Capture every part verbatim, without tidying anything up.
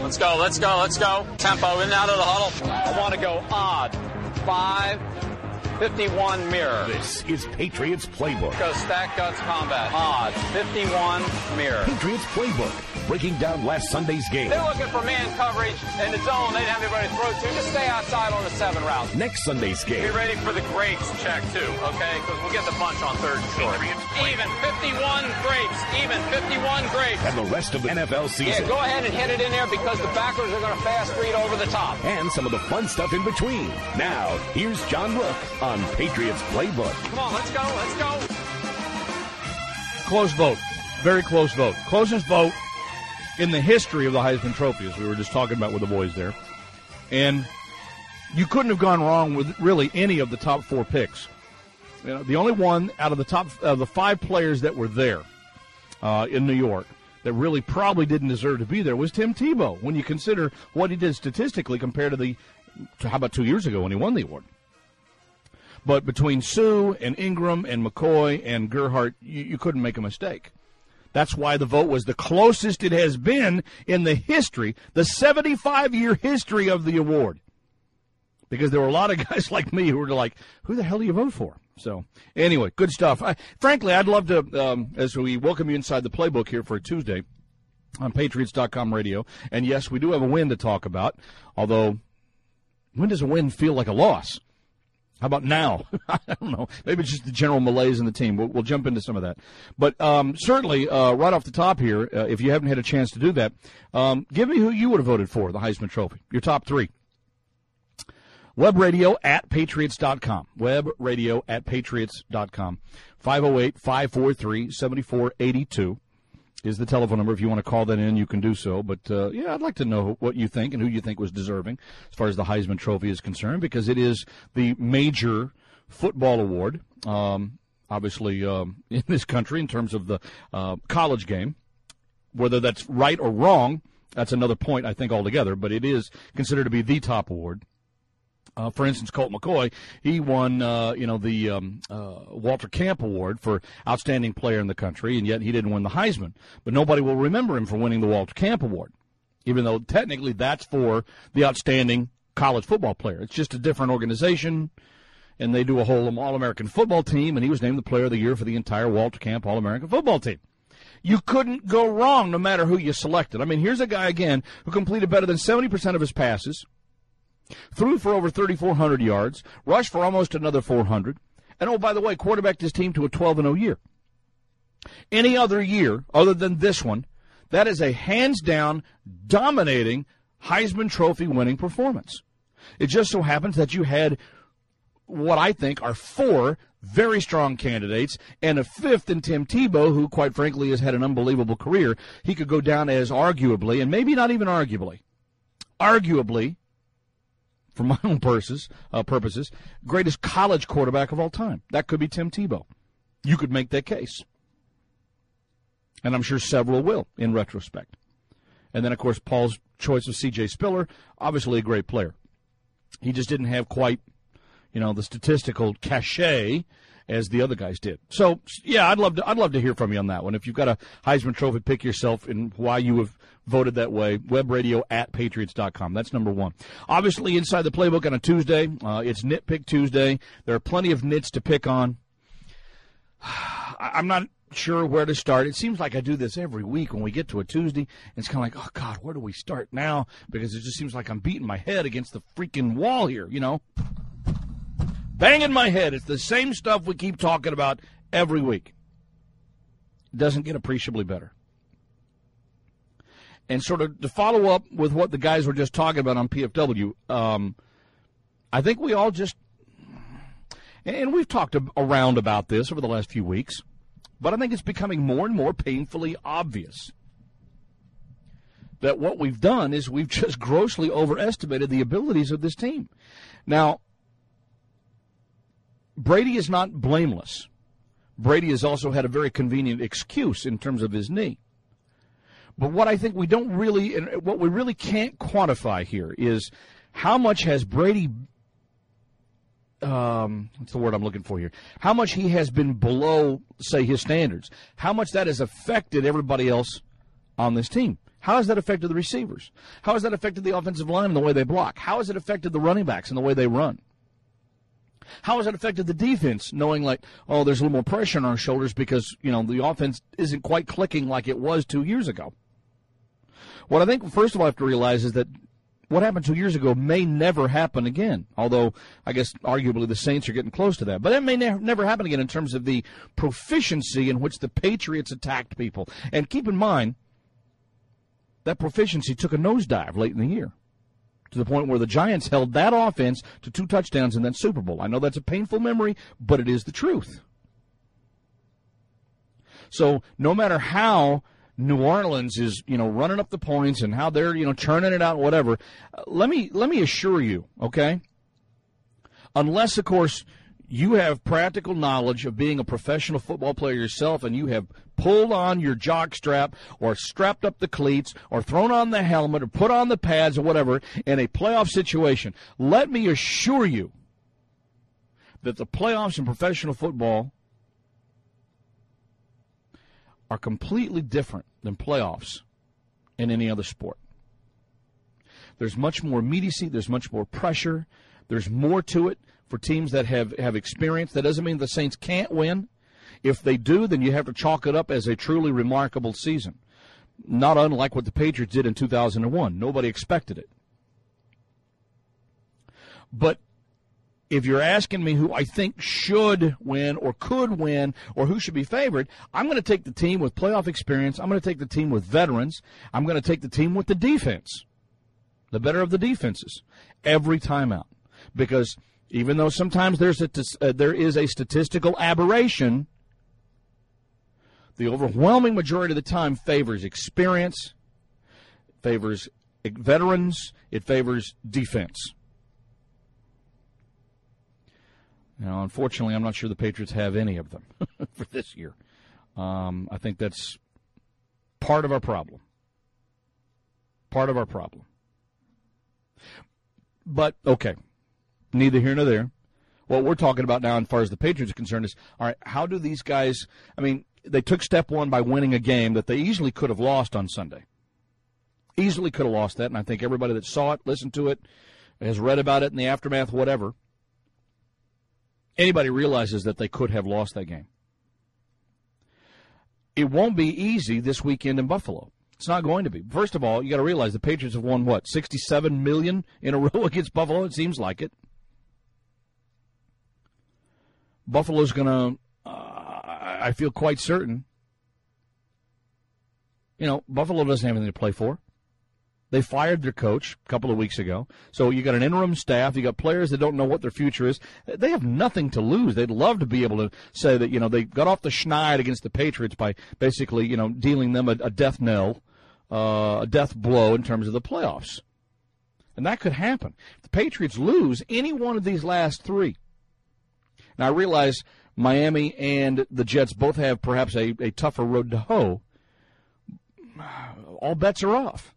Let's go, let's go, let's go. Tempo in and out of the huddle. I want to go odd. Five, fifty-one mirror. This is Patriots Playbook. Go stack guts combat. Odd. fifty-one mirror. Patriots Playbook. Breaking down last Sunday's game. They're looking for man coverage in the zone. They didn't have anybody to throw to. Just stay outside on the seven route. Next Sunday's game. Be ready for the grapes check, too, okay? Because we'll get the bunch on third and short. Even fifty-one grapes. Even fifty-one grapes. And the rest of the N F L season. Yeah, go ahead and hit it in there because the backers are going to fast read over the top. And some of the fun stuff in between. Now, here's John Rook on Patriots Playbook. Come on, let's go, let's go. Close vote. Very close vote. Closest vote in the history of the Heisman Trophy, as we were just talking about with the boys there. And you couldn't have gone wrong with really any of the top four picks. You know, the only one out of the top of the five players that were there uh, in New York that really probably didn't deserve to be there was Tim Tebow, when you consider what he did statistically compared to the, to how about two years ago when he won the award. But between Sue and Ingram and McCoy and Gerhardt, you, you couldn't make a mistake. That's why the vote was the closest it has been in the history, the seventy-five-year history of the award. Because there were a lot of guys like me who were like, who the hell do you vote for? So, anyway, good stuff. I, frankly, I'd love to, um, as we welcome you inside the playbook here for a Tuesday on Patriots dot com radio. And, yes, we do have a win to talk about, although when does a win feel like a loss? How about now? I don't know. Maybe it's just the general malaise in the team. We'll, we'll jump into some of that. But um, certainly, uh, right off the top here, uh, if you haven't had a chance to do that, um, give me who you would have voted for the Heisman Trophy, your top three. Web radio at Patriots dot com. Web radio at Patriots dot com. five oh eight, five four three, seven four eight two is the telephone number. If you want to call that in, you can do so. But, uh, yeah, I'd like to know what you think and who you think was deserving as far as the Heisman Trophy is concerned, because it is the major football award, um, obviously, um, in this country in terms of the uh, college game. Whether that's right or wrong, that's another point, I think, altogether. But it is considered to be the top award. Uh, for instance, Colt McCoy, he won, uh, you know, the um, uh, Walter Camp Award for outstanding player in the country, and yet he didn't win the Heisman. But nobody will remember him for winning the Walter Camp Award, even though technically that's for the outstanding college football player. It's just a different organization, and they do a whole All-American football team, and he was named the Player of the Year for the entire Walter Camp All-American football team. You couldn't go wrong no matter who you selected. I mean, here's a guy, again, who completed better than seventy percent of his passes, threw for over thirty-four hundred yards, rushed for almost another four hundred, and, oh, by the way, quarterbacked his team to a twelve and oh year. Any other year other than this one, that is a hands-down, dominating Heisman Trophy winning performance. It just so happens that you had what I think are four very strong candidates and a fifth in Tim Tebow, who, quite frankly, has had an unbelievable career. He could go down as arguably, and maybe not even arguably, arguably, for my own purposes, uh, purposes, greatest college quarterback of all time. That could be Tim Tebow. You could make that case. And I'm sure several will, in retrospect. And then, of course, Paul's choice of C J Spiller, obviously a great player. He just didn't have quite, you know, the statistical cachet as the other guys did. So, yeah, I'd love to I'd love to hear from you on that one. If you've got a Heisman Trophy, pick yourself and why you have voted that way. Web radio at Patriots dot com. That's number one. Obviously, inside the playbook on a Tuesday, uh, it's Nitpick Tuesday. There are plenty of nits to pick on. I'm not sure where to start. It seems like I do this every week when we get to a Tuesday. It's kind of like, oh, God, where do we start now? Because it just seems like I'm beating my head against the freaking wall here, you know? Banging my head. It's the same stuff we keep talking about every week. It doesn't get appreciably better. And sort of to follow up with what the guys were just talking about on P F W, um, I think we all just, and we've talked around about this over the last few weeks, but I think it's becoming more and more painfully obvious that what we've done is we've just grossly overestimated the abilities of this team. Now, Brady is not blameless. Brady has also had a very convenient excuse in terms of his knee. But what I think we don't really, and what we really can't quantify here is how much has Brady, um, what's the word I'm looking for here? How much he has been below, say, his standards. How much that has affected everybody else on this team. How has that affected the receivers? How has that affected the offensive line and the way they block? How has it affected the running backs and the way they run? How has it affected the defense, knowing like, oh, there's a little more pressure on our shoulders because, you know, the offense isn't quite clicking like it was two years ago? What I think, first of all, I have to realize is that what happened two years ago may never happen again, although I guess arguably the Saints are getting close to that. But it may ne- never happen again in terms of the proficiency in which the Patriots attacked people. And keep in mind, that proficiency took a nosedive late in the year to the point where the Giants held that offense to two touchdowns in that Super Bowl. I know that's a painful memory, but it is the truth. So no matter how New Orleans is, you know, running up the points and how they're, you know, churning it out and whatever, uh, let me let me assure you, okay, unless, of course, you have practical knowledge of being a professional football player yourself and you have pulled on your jock strap or strapped up the cleats or thrown on the helmet or put on the pads or whatever in a playoff situation, let me assure you that the playoffs in professional football are completely different than playoffs in any other sport. There's much more immediacy. There's much more pressure. There's more to it for teams that have, have experience. That doesn't mean the Saints can't win. If they do, then you have to chalk it up as a truly remarkable season, not unlike what the Patriots did in two thousand one. Nobody expected it. But if you're asking me who I think should win or could win or who should be favored, I'm going to take the team with playoff experience. I'm going to take the team with veterans. I'm going to take the team with the defense, the better of the defenses, every time out. Because even though sometimes there's a, uh, there is a statistical aberration, the overwhelming majority of the time favors experience, favors veterans, it favors defense. Now, unfortunately, I'm not sure the Patriots have any of them for this year. Um, I think that's part of our problem. Part of our problem. But, okay, neither here nor there. What we're talking about now as far as the Patriots are concerned is, all right, how do these guys, I mean, they took step one by winning a game that they easily could have lost on Sunday. Easily could have lost that, and I think everybody that saw it, listened to it, has read about it in the aftermath, whatever, anybody realizes that they could have lost that game. It won't be easy this weekend in Buffalo. It's not going to be. First of all, you got to realize the Patriots have won, what, sixty-seven million dollars in a row against Buffalo? It seems like it. Buffalo's going to, uh, I feel quite certain, you know, Buffalo doesn't have anything to play for. They fired their coach a couple of weeks ago. So you got an interim staff. You got players that don't know what their future is. They have nothing to lose. They'd love to be able to say that, you know, they got off the schneid against the Patriots by basically, you know, dealing them a, a death knell, uh, a death blow in terms of the playoffs. And that could happen. If the Patriots lose any one of these last three. Now, I realize Miami and the Jets both have perhaps a, a tougher road to hoe. All bets are off.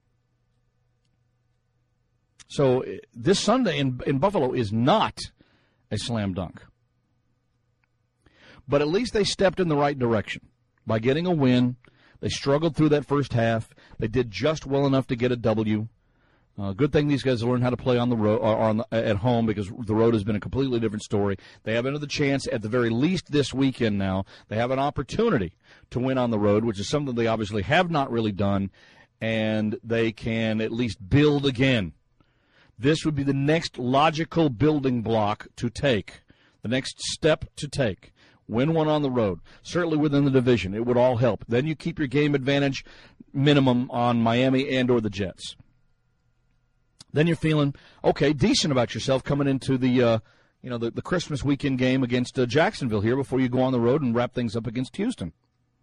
So this Sunday in, in Buffalo is not a slam dunk. But at least they stepped in the right direction by getting a win. They struggled through that first half. They did just well enough to get a W. Uh, good thing these guys learned how to play on the road or on the, at home, because the road has been a completely different story. They have another chance at the very least this weekend now. They have an opportunity to win on the road, which is something they obviously have not really done, and they can at least build again. This would be the next logical building block to take, the next step to take. Win one on the road, certainly within the division. It would all help. Then you keep your game advantage minimum on Miami and or the Jets. Then you're feeling, okay, decent about yourself coming into the, uh, you know, the, the Christmas weekend game against uh, Jacksonville here before you go on the road and wrap things up against Houston.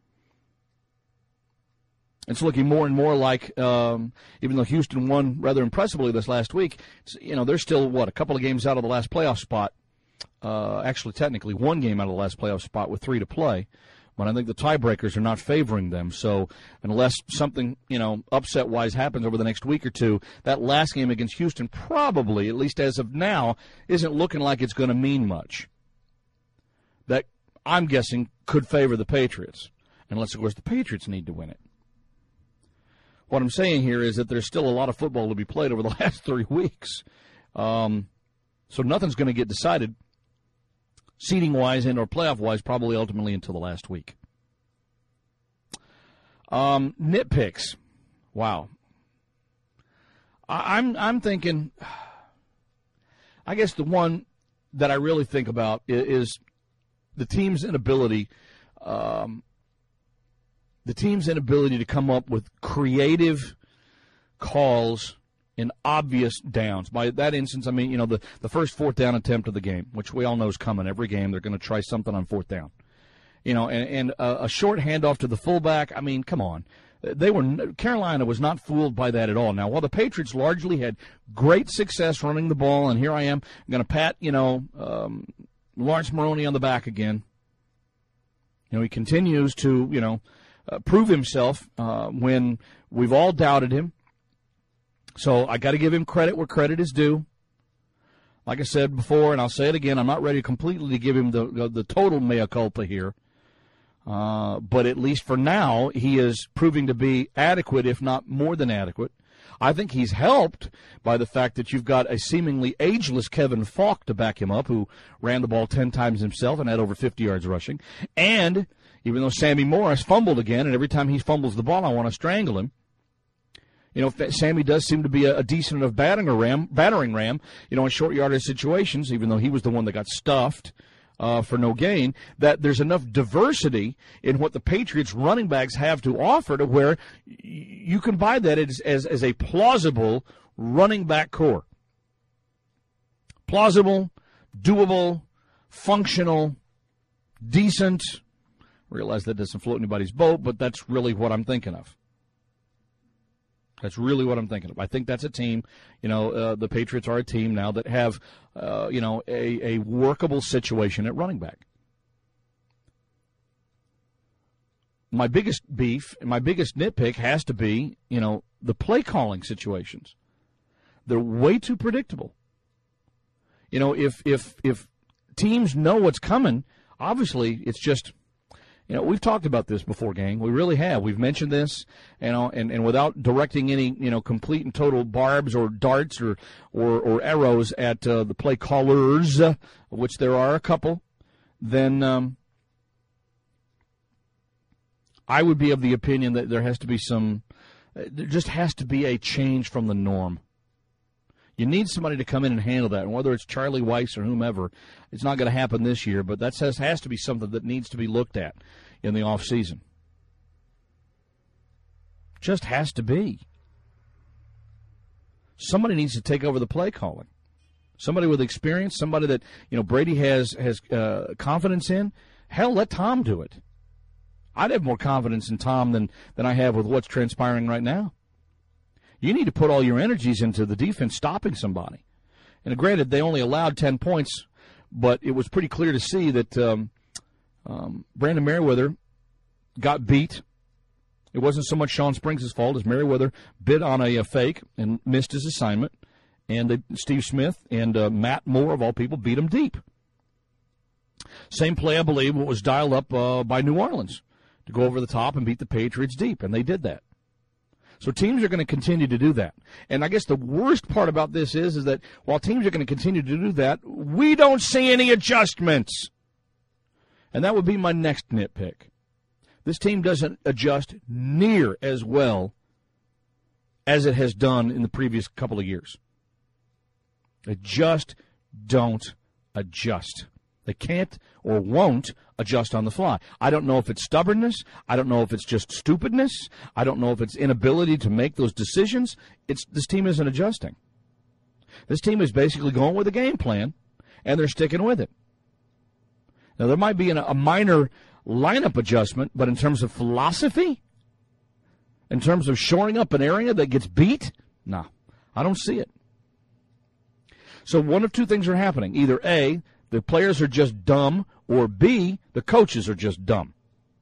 It's looking more and more like, um, even though Houston won rather impressively this last week, you know, they're still, what, a couple of games out of the last playoff spot. Uh, actually, technically, one game out of the last playoff spot with three to play. But I think the tiebreakers are not favoring them. So unless something, you know, upset-wise happens over the next week or two, that last game against Houston probably, at least as of now, isn't looking like it's going to mean much. That, I'm guessing, could favor the Patriots. Unless, of course, the Patriots need to win it. what I'm saying here is that there's still a lot of football to be played over the last three weeks. Um, so nothing's going to get decided seeding-wise and or playoff-wise probably ultimately until the last week. Um, nitpicks. Wow. I, I'm I'm thinking, I guess the one that I really think about is, is the team's inability, um, the team's inability to come up with creative calls in obvious downs. By that instance, I mean, you know, the, the first fourth down attempt of the game, which we all know is coming every game. They're going to try something on fourth down. You know, and, and a, a short handoff to the fullback, I mean, come on. They were Carolina was not fooled by that at all. Now, while the Patriots largely had great success running the ball, and here I am going to pat, you know, um, Lawrence Maroney on the back again. You know, he continues to, you know, uh, prove himself uh, when we've all doubted him. So I got to give him credit where credit is due. Like I said before, and I'll say it again, I'm not ready completely to give him the the, the total mea culpa here. Uh, but at least for now, he is proving to be adequate, if not more than adequate. I think he's helped by the fact that you've got a seemingly ageless Kevin Falk to back him up, who ran the ball ten times himself and had over fifty yards rushing. And even though Sammy Morris fumbled again, and every time he fumbles the ball, I want to strangle him, you know, Sammy does seem to be a, a decent enough battering ram, battering ram, you know, in short yardage situations, even though he was the one that got stuffed uh, for no gain, that there's enough diversity in what the Patriots running backs have to offer to where y- you can buy that as, as, as a plausible running back core. Plausible, doable, functional, decent. Realize that doesn't float anybody's boat, but that's really what I'm thinking of. That's really what I'm thinking of. I think that's a team, you know, uh, the Patriots are a team now that have, uh, you know, a, a workable situation at running back. My biggest beef, my biggest nitpick has to be, you know, the play calling situations. They're way too predictable. You know, if if if teams know what's coming, obviously it's just, you know, we've talked about this before, gang. We really have. We've mentioned this, you know, and, and without directing any, you know, complete and total barbs or darts or or, or arrows at uh, the play callers, uh, which there are a couple, then um, I would be of the opinion that there has to be some, there just has to be a change from the norm. You need somebody to come in and handle that, and whether it's Charlie Weiss or whomever, it's not going to happen this year, but that has, has to be something that needs to be looked at in the offseason. Just has to be. Somebody needs to take over the play calling. Somebody with experience, somebody that, you know, Brady has, has uh, confidence in. Hell, let Tom do it. I'd have more confidence in Tom than, than I have with what's transpiring right now. You need to put all your energies into the defense stopping somebody. And granted, they only allowed ten points, but it was pretty clear to see that um, um, Brandon Merriweather got beat. It wasn't so much Sean Springs' fault as Merriweather bit on a, a fake and missed his assignment. And they, Steve Smith and uh, Matt Moore, of all people, beat him deep. Same play, I believe, was dialed up uh, by New Orleans to go over the top and beat the Patriots deep, and they did that. So teams are going to continue to do that. And I guess the worst part about this is, is that while teams are going to continue to do that, we don't see any adjustments. And that would be my next nitpick. This team doesn't adjust near as well as it has done in the previous couple of years. They just don't adjust. They can't or won't adjust on the fly. I don't know if it's stubbornness. I don't know if it's just stupidness. I don't know if it's inability to make those decisions. It's this team isn't adjusting. This team is basically going with a game plan, and they're sticking with it. Now, there might be an, a minor lineup adjustment, but in terms of philosophy, in terms of shoring up an area that gets beat, no, I don't see it. So one of two things are happening. Either A, the players are just dumb, or B, the coaches are just dumb.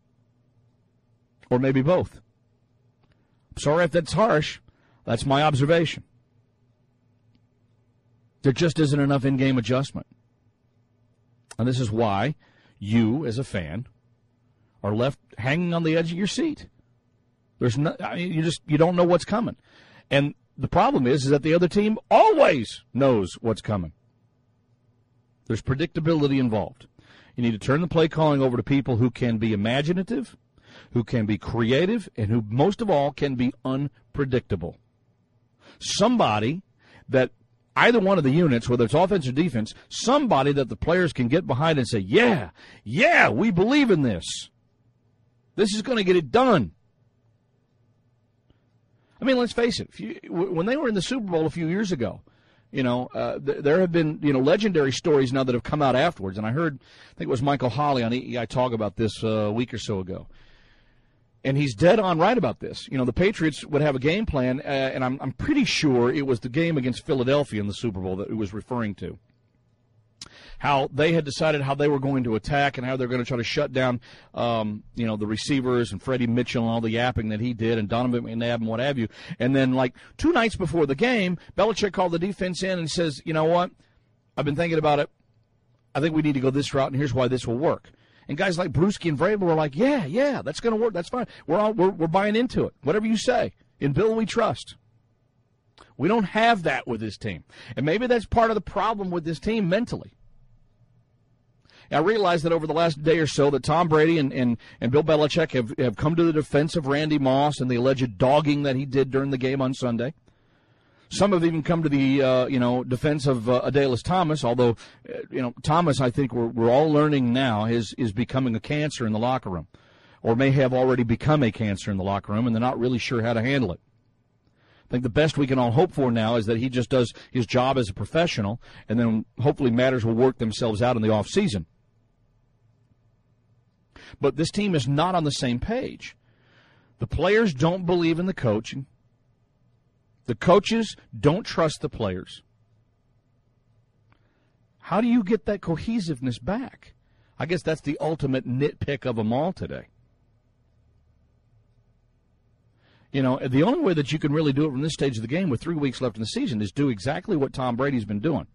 Or maybe both. I'm sorry if that's harsh. That's my observation. There just isn't enough in-game adjustment. And this is why you, as a fan, are left hanging on the edge of your seat. There's no, I mean, you just you don't know what's coming. And the problem is, is that the other team always knows what's coming. There's predictability involved. You need to turn the play calling over to people who can be imaginative, who can be creative, and who, most of all, can be unpredictable. Somebody that either one of the units, whether it's offense or defense, somebody that the players can get behind and say, yeah, yeah, we believe in this. This is going to get it done. I mean, let's face it. If you, when they were in the Super Bowl a few years ago, you know, uh, th- there have been, you know, legendary stories now that have come out afterwards. And I heard, I think it was Michael Holley on E E I talk about this uh, a week or so ago. And he's dead on right about this. You know, the Patriots would have a game plan, uh, and I'm, I'm pretty sure it was the game against Philadelphia in the Super Bowl that it was referring to. How they had decided how they were going to attack and how they're going to try to shut down, um, you know, the receivers and Freddie Mitchell and all the yapping that he did and Donovan McNabb and what have you. And then, like, two nights before the game, Belichick called the defense in and says, you know what, I've been thinking about it. I think we need to go this route, and here's why this will work. And guys like Bruschi and Vrabel were like, yeah, yeah, that's going to work. That's fine. We're, all, we're we're buying into it. Whatever you say. In Bill, we trust. We don't have that with this team. And maybe that's part of the problem with this team mentally. I realize that over the last day or so that Tom Brady and, and, and Bill Belichick have, have come to the defense of Randy Moss and the alleged dogging that he did during the game on Sunday. Some have even come to the, uh, you know, defense of uh, Adalys Thomas, although, uh, you know, Thomas, I think we're, we're all learning now, is, is becoming a cancer in the locker room, or may have already become a cancer in the locker room, and they're not really sure how to handle it. I think the best we can all hope for now is that he just does his job as a professional, and then hopefully matters will work themselves out in the offseason. But this team is not on the same page. The players don't believe in the coaching. The coaches don't trust the players. How do you get that cohesiveness back? I guess that's the ultimate nitpick of them all today. You know, the only way that you can really do it from this stage of the game with three weeks left in the season is do exactly what Tom Brady's been doing.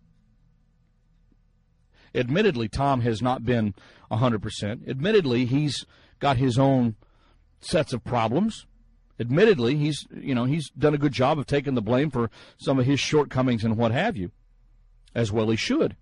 Admittedly, Tom has not been one hundred percent. Admittedly, he's got his own sets of problems. Admittedly, he's, you know, he's done a good job of taking the blame for some of his shortcomings and what have you, as well he should.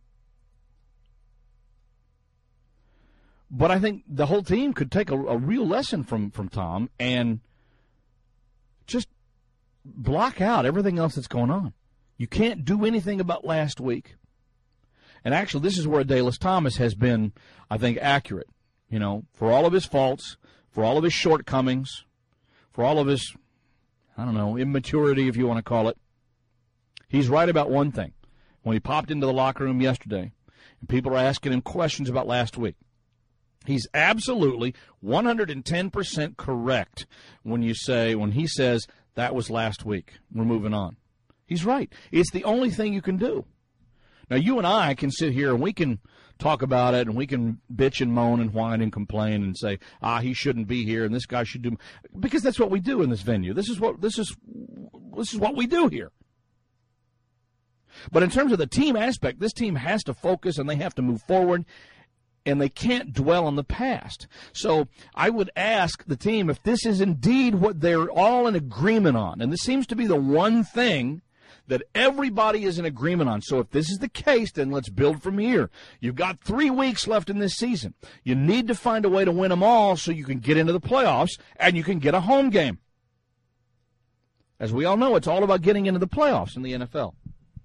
But I think the whole team could take a, a real lesson from, from Tom and just block out everything else that's going on. You can't do anything about last week. And actually, this is where Adalys Thomas has been, I think, accurate. You know, for all of his faults, for all of his shortcomings, for all of his, I don't know, immaturity, if you want to call it, he's right about one thing. When he popped into the locker room yesterday, and people are asking him questions about last week, he's absolutely one hundred ten percent correct when you say, when he says, that was last week, we're moving on. He's right. It's the only thing you can do. Now, you and I can sit here and we can talk about it and we can bitch and moan and whine and complain and say, ah, he shouldn't be here and this guy should do, because that's what we do in this venue. This is what this is this is what we do here. But in terms of the team aspect, this team has to focus and they have to move forward, and they can't dwell on the past. So I would ask the team if this is indeed what they're all in agreement on, and this seems to be the one thing that everybody is in agreement on. So if this is the case, then let's build from here. You've got three weeks left in this season. You need to find a way to win them all so you can get into the playoffs and you can get a home game. As we all know, it's all about getting into the playoffs in the N F L.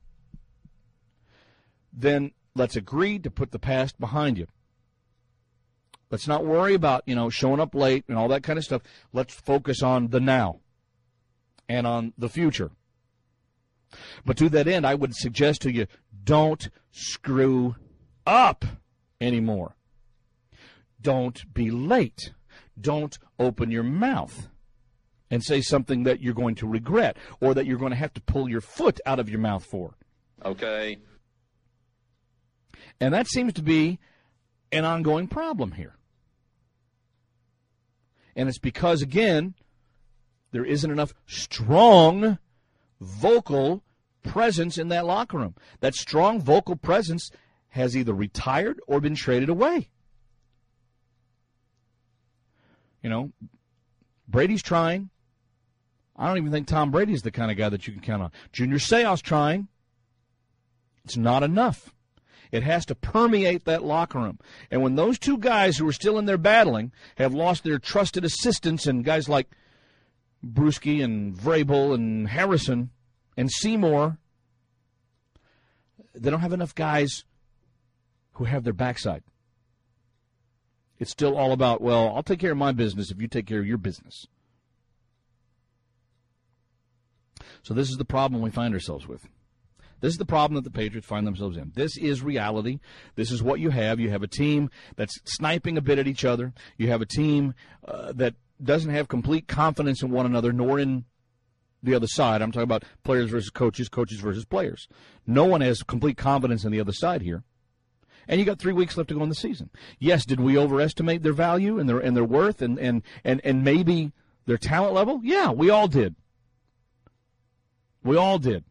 Then let's agree to put the past behind you. Let's not worry about, you know, showing up late and all that kind of stuff. Let's focus on the now and on the future. But to that end, I would suggest to you, don't screw up anymore. Don't be late. Don't open your mouth and say something that you're going to regret or that you're going to have to pull your foot out of your mouth for. Okay. And that seems to be an ongoing problem here. And it's because, again, there isn't enough strong vocal presence in that locker room. That strong vocal presence has either retired or been traded away. You know, Brady's trying. I don't even think Tom Brady's the kind of guy that you can count on. Junior Seau's trying. It's not enough. It has to permeate that locker room. And when those two guys who are still in there battling have lost their trusted assistants and guys like Bruschi and Vrabel and Harrison and Seymour, they don't have enough guys who have their backside. It's still all about, well, I'll take care of my business if you take care of your business. So this is the problem we find ourselves with. This is the problem that the Patriots find themselves in. This is reality. This is what you have. You have a team that's sniping a bit at each other. You have a team uh, that doesn't have complete confidence in one another, nor in the other side. I'm talking about players versus coaches, coaches versus players. No one has complete confidence in the other side here. And you got three weeks left to go in the season. Yes, did we overestimate their value and their and their worth and, and, and, and maybe their talent level? Yeah, we all did. We all did.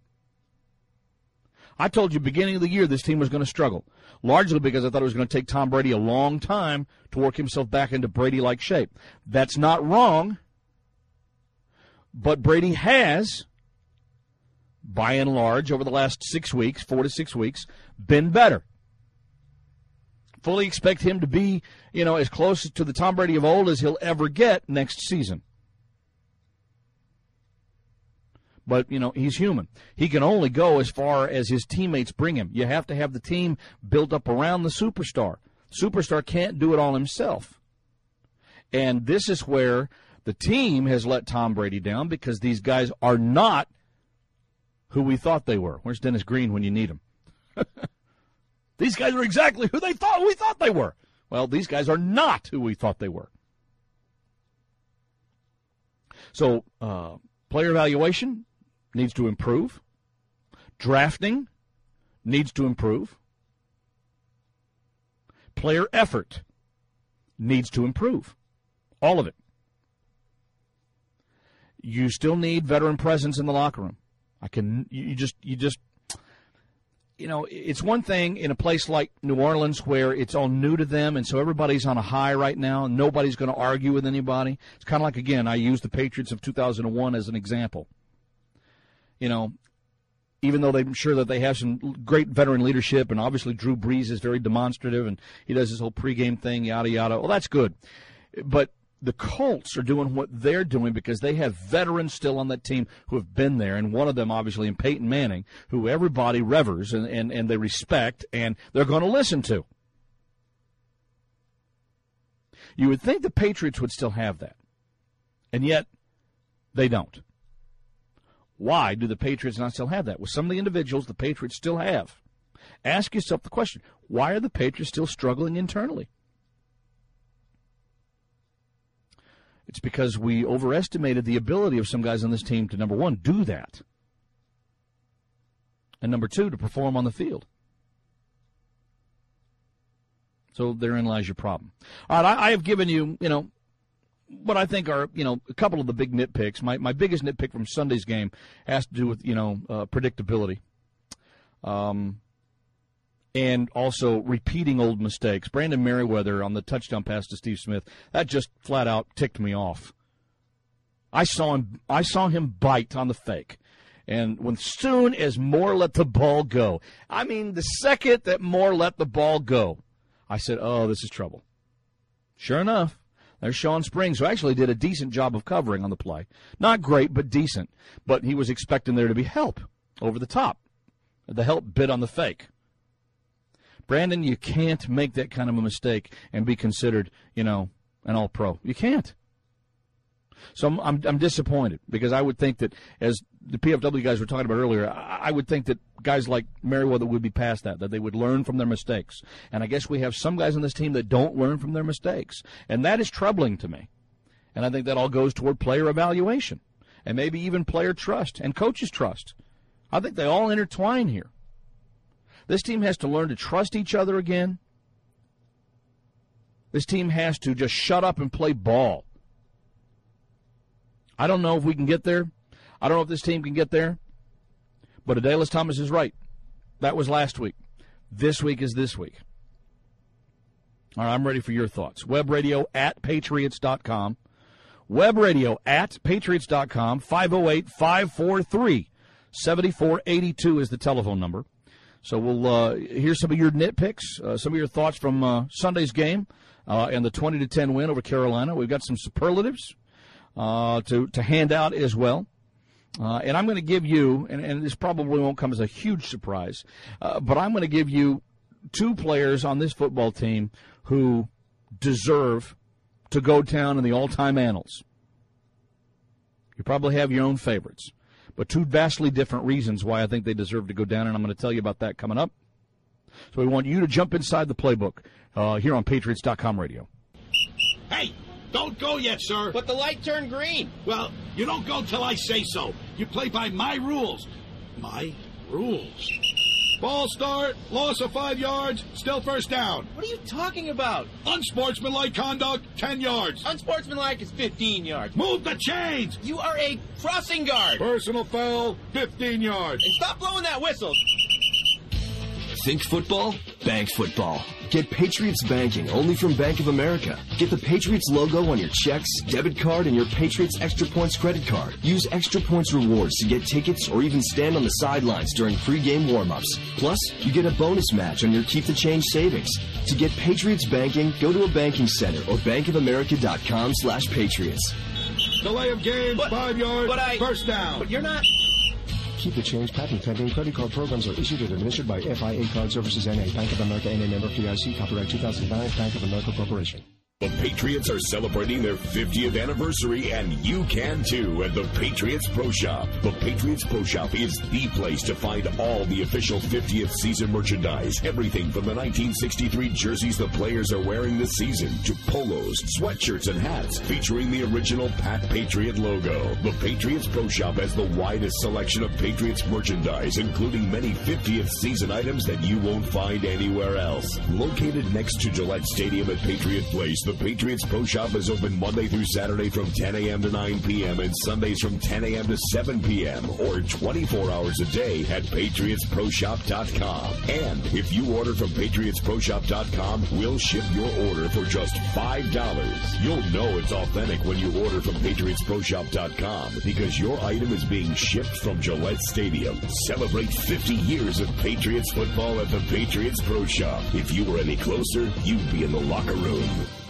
I told you beginning of the year this team was going to struggle, largely because I thought it was going to take Tom Brady a long time to work himself back into Brady-like shape. That's not wrong, but Brady has, by and large, over the last six weeks, four to six weeks, been better. Fully expect him to be, you know, as close to the Tom Brady of old as he'll ever get next season. But, you know, he's human. He can only go as far as his teammates bring him. You have to have the team built up around the superstar. Superstar can't do it all himself. And this is where the team has let Tom Brady down because these guys are not who we thought they were. Where's Dennis Green when you need him? These guys are exactly who they thought we thought they were. Well, these guys are not who we thought they were. So, uh, player evaluation needs to improve. Drafting needs to improve. Player effort needs to improve. All of it. You still need veteran presence in the locker room. I can, you just, you just, you know, it's one thing in a place like New Orleans where it's all new to them, and so everybody's on a high right now, and nobody's going to argue with anybody. It's kind of like, again, I use the Patriots of two thousand one as an example. You know, even though I'm sure that they have some great veteran leadership, and obviously Drew Brees is very demonstrative, and he does his whole pregame thing, yada, yada. Well, that's good. But the Colts are doing what they're doing because they have veterans still on that team who have been there, and one of them, obviously, in Peyton Manning, who everybody reveres and, and, and they respect, and they're going to listen to. You would think the Patriots would still have that, and yet they don't. Why do the Patriots not still have that? With some of the individuals the Patriots still have. Ask yourself the question, why are the Patriots still struggling internally? It's because we overestimated the ability of some guys on this team to, number one, do that. And number two, to perform on the field. So therein lies your problem. All right, I, I have given you, you know, what I think are, you know, a couple of the big nitpicks. My my biggest nitpick from Sunday's game has to do with, you know, uh, predictability. Um, and also repeating old mistakes. Brandon Merriweather on the touchdown pass to Steve Smith, that just flat out ticked me off. I saw him I saw him bite on the fake. And when soon as Moore let the ball go, I mean, the second that Moore let the ball go, I said, oh, this is trouble. Sure enough, there's Sean Springs, who actually did a decent job of covering on the play. Not great, but decent. But he was expecting there to be help over the top. The help bit on the fake. Brandon, you can't make that kind of a mistake and be considered, you know, an all-pro. You can't. So I'm, I'm I'm disappointed because I would think that, as the P F W guys were talking about earlier, I, I would think that guys like Merriweather would be past that, that they would learn from their mistakes. And I guess we have some guys on this team that don't learn from their mistakes. And that is troubling to me. And I think that all goes toward player evaluation and maybe even player trust and coaches' trust. I think they all intertwine here. This team has to learn to trust each other again. This team has to just shut up and play ball. I don't know if we can get there. I don't know if this team can get there. But Adalys Thomas is right. That was last week. This week is this week. All right, I'm ready for your thoughts. Web radio at patriots dot com. Web radio at patriots dot com, five oh eight, five four three, seven four eight two is the telephone number. So we'll uh, hear some of your nitpicks, uh, some of your thoughts from uh, Sunday's game uh, and the twenty to ten win over Carolina. We've got some superlatives uh, to, to hand out as well. Uh, and I'm going to give you, and, and this probably won't come as a huge surprise, uh, but I'm going to give you two players on this football team who deserve to go down in the all-time annals. You probably have your own favorites, but two vastly different reasons why I think they deserve to go down, and I'm going to tell you about that coming up. So we want you to jump inside the playbook uh, here on Patriots dot com radio. Hey, don't go yet, sir. But the light turned green. Well, you don't go till I say so. You play by my rules. My rules. Ball start, loss of five yards, still first down. What are you talking about? Unsportsmanlike conduct, ten yards. Unsportsmanlike is fifteen yards. Move the chains. You are a crossing guard. Personal foul, fifteen yards. And stop blowing that whistle. Think football? Bank football. Get Patriots banking only from Bank of America. Get the Patriots logo on your checks, debit card, and your Patriots Extra Points credit card. Use Extra Points rewards to get tickets or even stand on the sidelines during pregame warm-ups. Plus, you get a bonus match on your Keep the Change savings. To get Patriots banking, go to a banking center or bankofamerica.com slash Patriots. Delay of game, but, five yards, but I, first down. But you're not... Keep the Change patent pending. Credit card programs are issued and administered by F I A Card Services N A. Bank of America N A member F D I C. Copyright two thousand nine. Bank of America Corporation. The Patriots are celebrating their fiftieth anniversary, and you can too at the Patriots Pro Shop. The Patriots Pro Shop is the place to find all the official fiftieth season merchandise. Everything from the nineteen sixty-three jerseys the players are wearing this season to polos, sweatshirts, and hats featuring the original Pat Patriot logo. The Patriots Pro Shop has the widest selection of Patriots merchandise, including many fiftieth season items that you won't find anywhere else. Located next to Gillette Stadium at Patriot Place, the Patriots Pro Shop is open Monday through Saturday from ten a.m. to nine p.m. and Sundays from ten a.m. to seven p.m. or twenty-four hours a day at patriots pro shop dot com. And if you order from patriots pro shop dot com, we'll ship your order for just five dollars. You'll know it's authentic when you order from patriots pro shop dot com because your item is being shipped from Gillette Stadium. Celebrate fifty years of Patriots football at the Patriots Pro Shop. If you were any closer, you'd be in the locker room.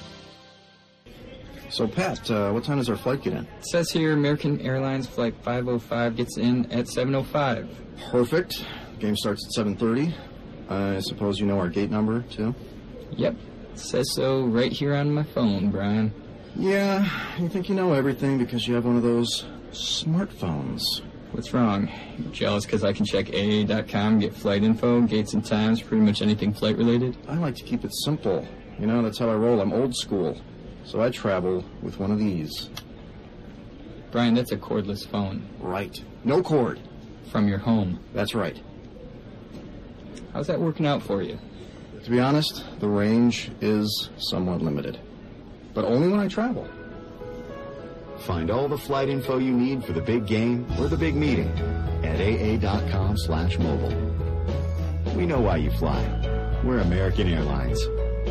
So, Pat, uh, what time does our flight get in? It says here American Airlines Flight five oh five gets in at seven oh five. Perfect. Game starts at seven thirty. I suppose you know our gate number, too? Yep. It says so right here on my phone, Brian. Yeah, you think you know everything because you have one of those smartphones. What's wrong? You jealous because I can check A A dot com, get flight info, gates and times, pretty much anything flight-related? I like to keep it simple. You know, that's how I roll. I'm old school. So I travel with one of these. Brian, that's a cordless phone. Right. No cord. From your home. That's right. How's that working out for you? To be honest, the range is somewhat limited. But only when I travel. Find all the flight info you need for the big game or the big meeting at A A dot com slash mobile. We know why you fly. We're American Airlines.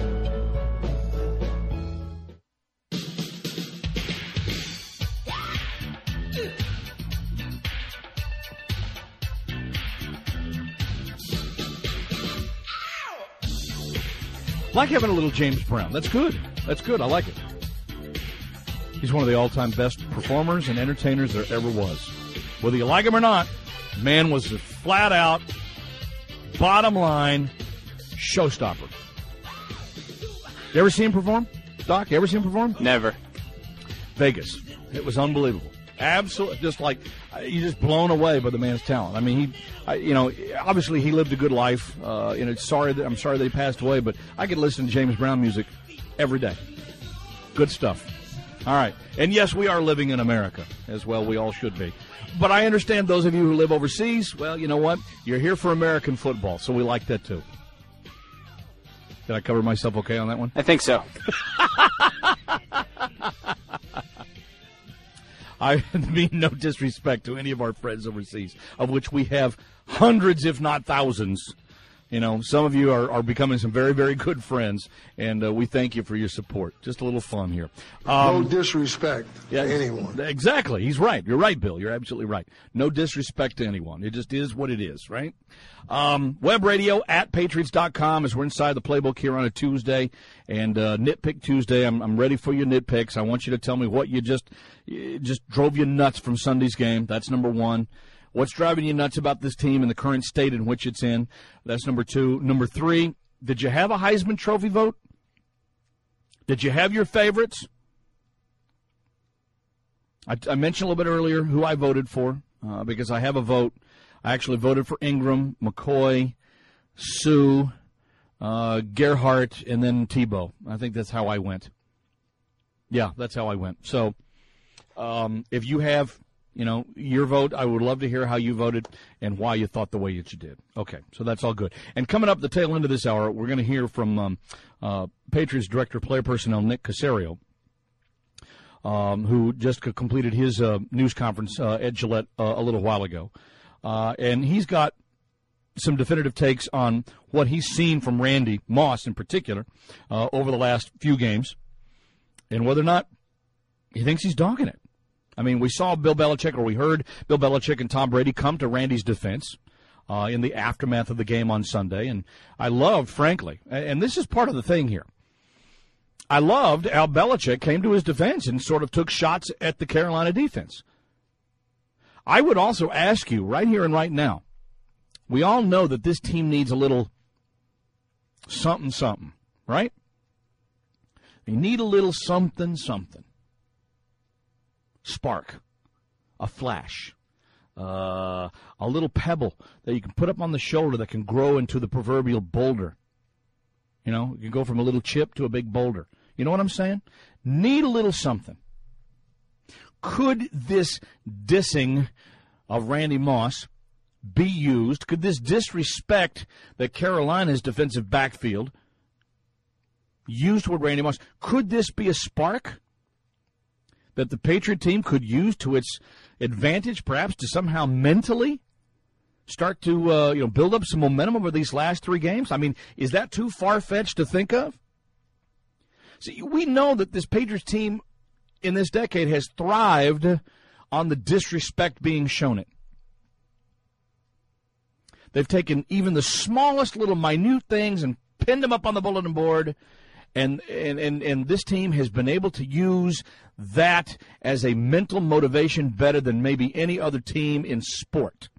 Like having a little James Brown. That's good. That's good. I like it. He's one of the all-time best performers and entertainers there ever was. Whether you like him or not, man was a flat-out, bottom-line showstopper. You ever see him perform? Doc, you ever see him perform? Never. Vegas. It was unbelievable. Absolutely. Just like, you're just blown away by the man's talent. I mean, he, I, you know, obviously he lived a good life. Uh, you know, sorry that, I'm sorry that he passed away, but I could listen to James Brown music every day. Good stuff. All right. And yes, we are living in America as well. We all should be. But I understand those of you who live overseas, well, you know what? You're here for American football, so we like that too. Did I cover myself okay on that one? I think so. I mean no disrespect to any of our friends overseas, of which we have hundreds, if not thousands. You know, some of you are, are becoming some very, very good friends, and uh, we thank you for your support. Just a little fun here. Um, no disrespect yeah, to anyone. Exactly. He's right. You're right, Bill. You're absolutely right. No disrespect to anyone. It just is what it is, right? Um, web radio at patriots dot com as we're inside the playbook here on a Tuesday. And uh, Nitpick Tuesday, I'm, I'm ready for your nitpicks. I want you to tell me what you just, just drove you nuts from Sunday's game. That's number one. What's driving you nuts about this team and the current state in which it's in? That's number two. Number three, did you have a Heisman Trophy vote? Did you have your favorites? I, I mentioned a little bit earlier who I voted for uh, because I have a vote. I actually voted for Ingram, McCoy, Sue, uh, Gerhardt, and then Tebow. I think that's how I went. Yeah, that's how I went. So um, if you have... You know, your vote, I would love to hear how you voted and why you thought the way that you did. Okay, so that's all good. And coming up the tail end of this hour, we're going to hear from um, uh, Patriots Director of Player Personnel, Nick Caserio, um, who just completed his uh, news conference uh, at Gillette uh, a little while ago. Uh, and he's got some definitive takes on what he's seen from Randy Moss in particular uh, over the last few games and whether or not he thinks he's dogging it. I mean, we saw Bill Belichick, or we heard Bill Belichick and Tom Brady come to Randy's defense uh, in the aftermath of the game on Sunday, and I loved, frankly, and this is part of the thing here, I loved Al Belichick came to his defense and sort of took shots at the Carolina defense. I would also ask you right here and right now, we all know that this team needs a little something, something, right? They need a little something, something. Spark, a flash, uh, a little pebble that you can put up on the shoulder that can grow into the proverbial boulder. You know, you can go from a little chip to a big boulder. You know what I'm saying? Need a little something. Could this dissing of Randy Moss be used? Could this disrespect that Carolina's defensive backfield used toward Randy Moss, could this be a spark that the Patriot team could use to its advantage, perhaps to somehow mentally start to uh, you know build up some momentum over these last three games? I mean, is that too far-fetched to think of? See, we know that this Patriots team in this decade has thrived on the disrespect being shown it. They've taken even the smallest little minute things and pinned them up on the bulletin board. And, and and and this team has been able to use that as a mental motivation better than maybe any other team in sport.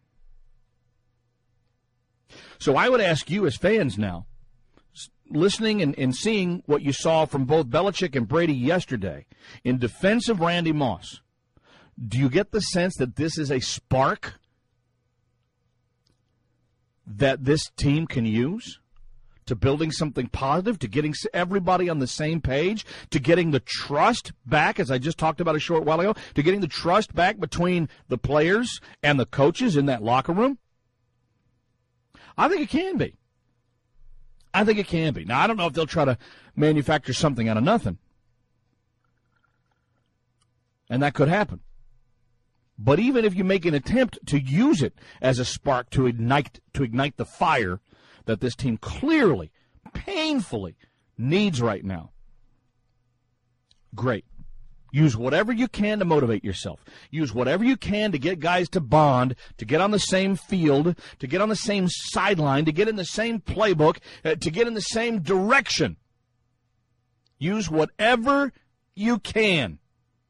So I would ask you as fans now, listening and, and seeing what you saw from both Belichick and Brady yesterday in defense of Randy Moss, do you get the sense that this is a spark that this team can use to building something positive, to getting everybody on the same page, to getting the trust back, as I just talked about a short while ago, to getting the trust back between the players and the coaches in that locker room? I think it can be. I think it can be. Now, I don't know if they'll try to manufacture something out of nothing. And that could happen. But even if you make an attempt to use it as a spark to ignite to ignite the fire that this team clearly, painfully needs right now, great. Use whatever you can to motivate yourself. Use whatever you can to get guys to bond, to get on the same field, to get on the same sideline, to get in the same playbook, uh, to get in the same direction. Use whatever you can.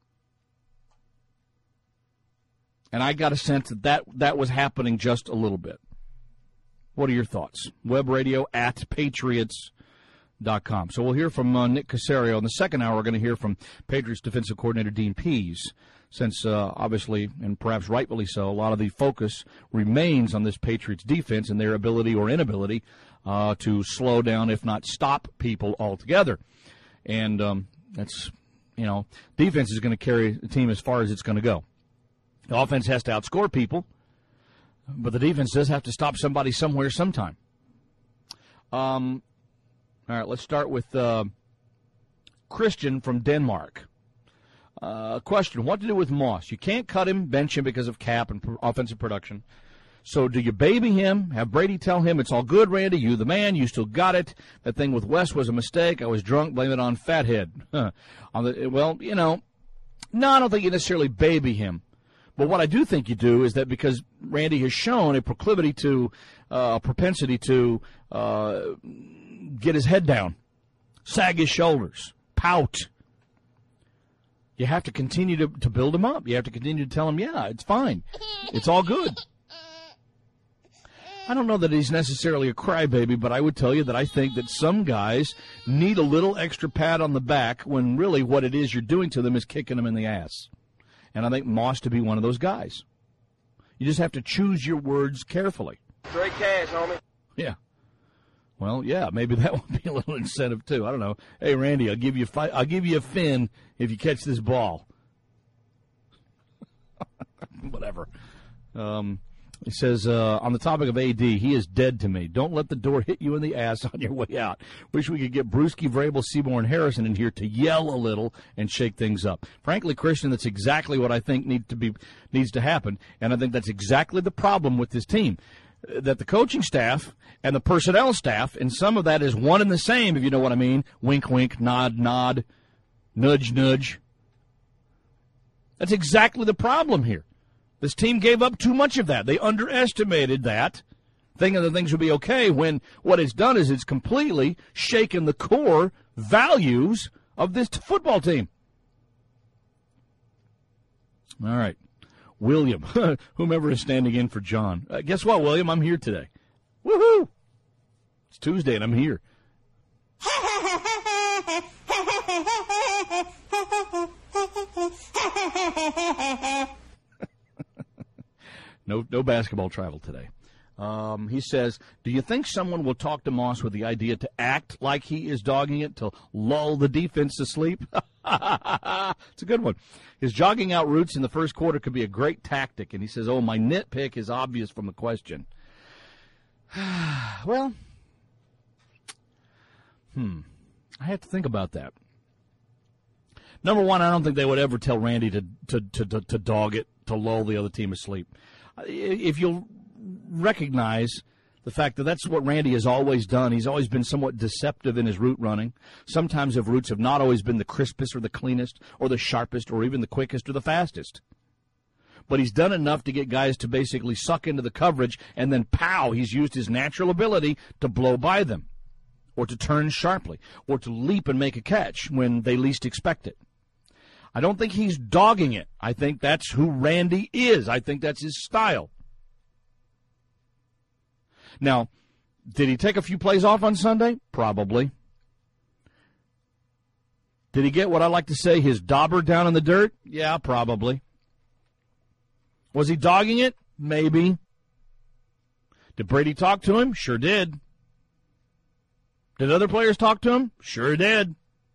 And I got a sense that that, that was happening just a little bit. What are your thoughts? Web radio at patriots dot com. So we'll hear from uh, Nick Caserio. In the second hour, we're going to hear from Patriots defensive coordinator Dean Pease, since uh, obviously, and perhaps rightfully so, a lot of the focus remains on this Patriots defense and their ability or inability uh, to slow down, if not stop people altogether. And um, that's, you know, defense is going to carry the team as far as it's going to go. The offense has to outscore people, but the defense does have to stop somebody somewhere sometime. Um, all right, let's start with uh, Christian from Denmark. Uh, question, what to do with Moss? You can't cut him, bench him because of cap and pro- offensive production. So do you baby him, have Brady tell him, it's all good, Randy, you the man, you still got it. That thing with Wes was a mistake. I was drunk, blame it on Fathead. Huh. On the, well, you know, no, I don't think you necessarily baby him. But what I do think you do is that because Randy has shown a proclivity to, uh, a propensity to uh, get his head down, sag his shoulders, pout. You have to continue to, to build him up. You have to continue to tell him, yeah, it's fine. It's all good. I don't know that he's necessarily a crybaby, but I would tell you that I think that some guys need a little extra pat on the back when really what it is you're doing to them is kicking them in the ass. And I think Moss to be one of those guys. You just have to choose your words carefully. Straight cash, homie. Yeah. Well, yeah, maybe that would be a little incentive too. I don't know. Hey, Randy, I'll give you fi- I'll give you a fin if you catch this ball. Whatever. Um, he says, uh, on the topic of A D, he is dead to me. Don't let the door hit you in the ass on your way out. Wish we could get Brewski, Vrabel, Seymour, and Harrison in here to yell a little and shake things up. Frankly, Christian, that's exactly what I think need to be needs to happen, and I think that's exactly the problem with this team. That the coaching staff and the personnel staff, and some of that is one and the same, if you know what I mean. Wink, wink, nod, nod, nudge, nudge. That's exactly the problem here. This team gave up too much of that. They underestimated that, thinking that things would be okay, when what it's done is it's completely shaken the core values of this football team. All right. William, whomever is standing in for John. Uh, guess what, William? I'm here today. Woohoo! It's Tuesday, and I'm here. no, no basketball travel today. Um, he says, do you think someone will talk to Moss with the idea to act like he is dogging it, to lull the defense to sleep? It's a good one. His jogging out routes in the first quarter could be a great tactic. And he says, oh, my nitpick is obvious from the question. Well, hmm, I have to think about that. Number one, I don't think they would ever tell Randy to, to, to, to, to dog it, to lull the other team asleep. If you'll recognize the fact that that's what Randy has always done. He's always been somewhat deceptive in his route running. Sometimes his routes have not always been the crispest or the cleanest or the sharpest or even the quickest or the fastest. But he's done enough to get guys to basically suck into the coverage, and then, pow, he's used his natural ability to blow by them or to turn sharply or to leap and make a catch when they least expect it. I don't think he's dogging it. I think that's who Randy is. I think that's his style. Now, did he take a few plays off on Sunday? Probably. Did he get what I like to say, his dauber down in the dirt? Yeah, probably. Was he dogging it? Maybe. Did Brady talk to him? Sure did. Did other players talk to him? Sure did.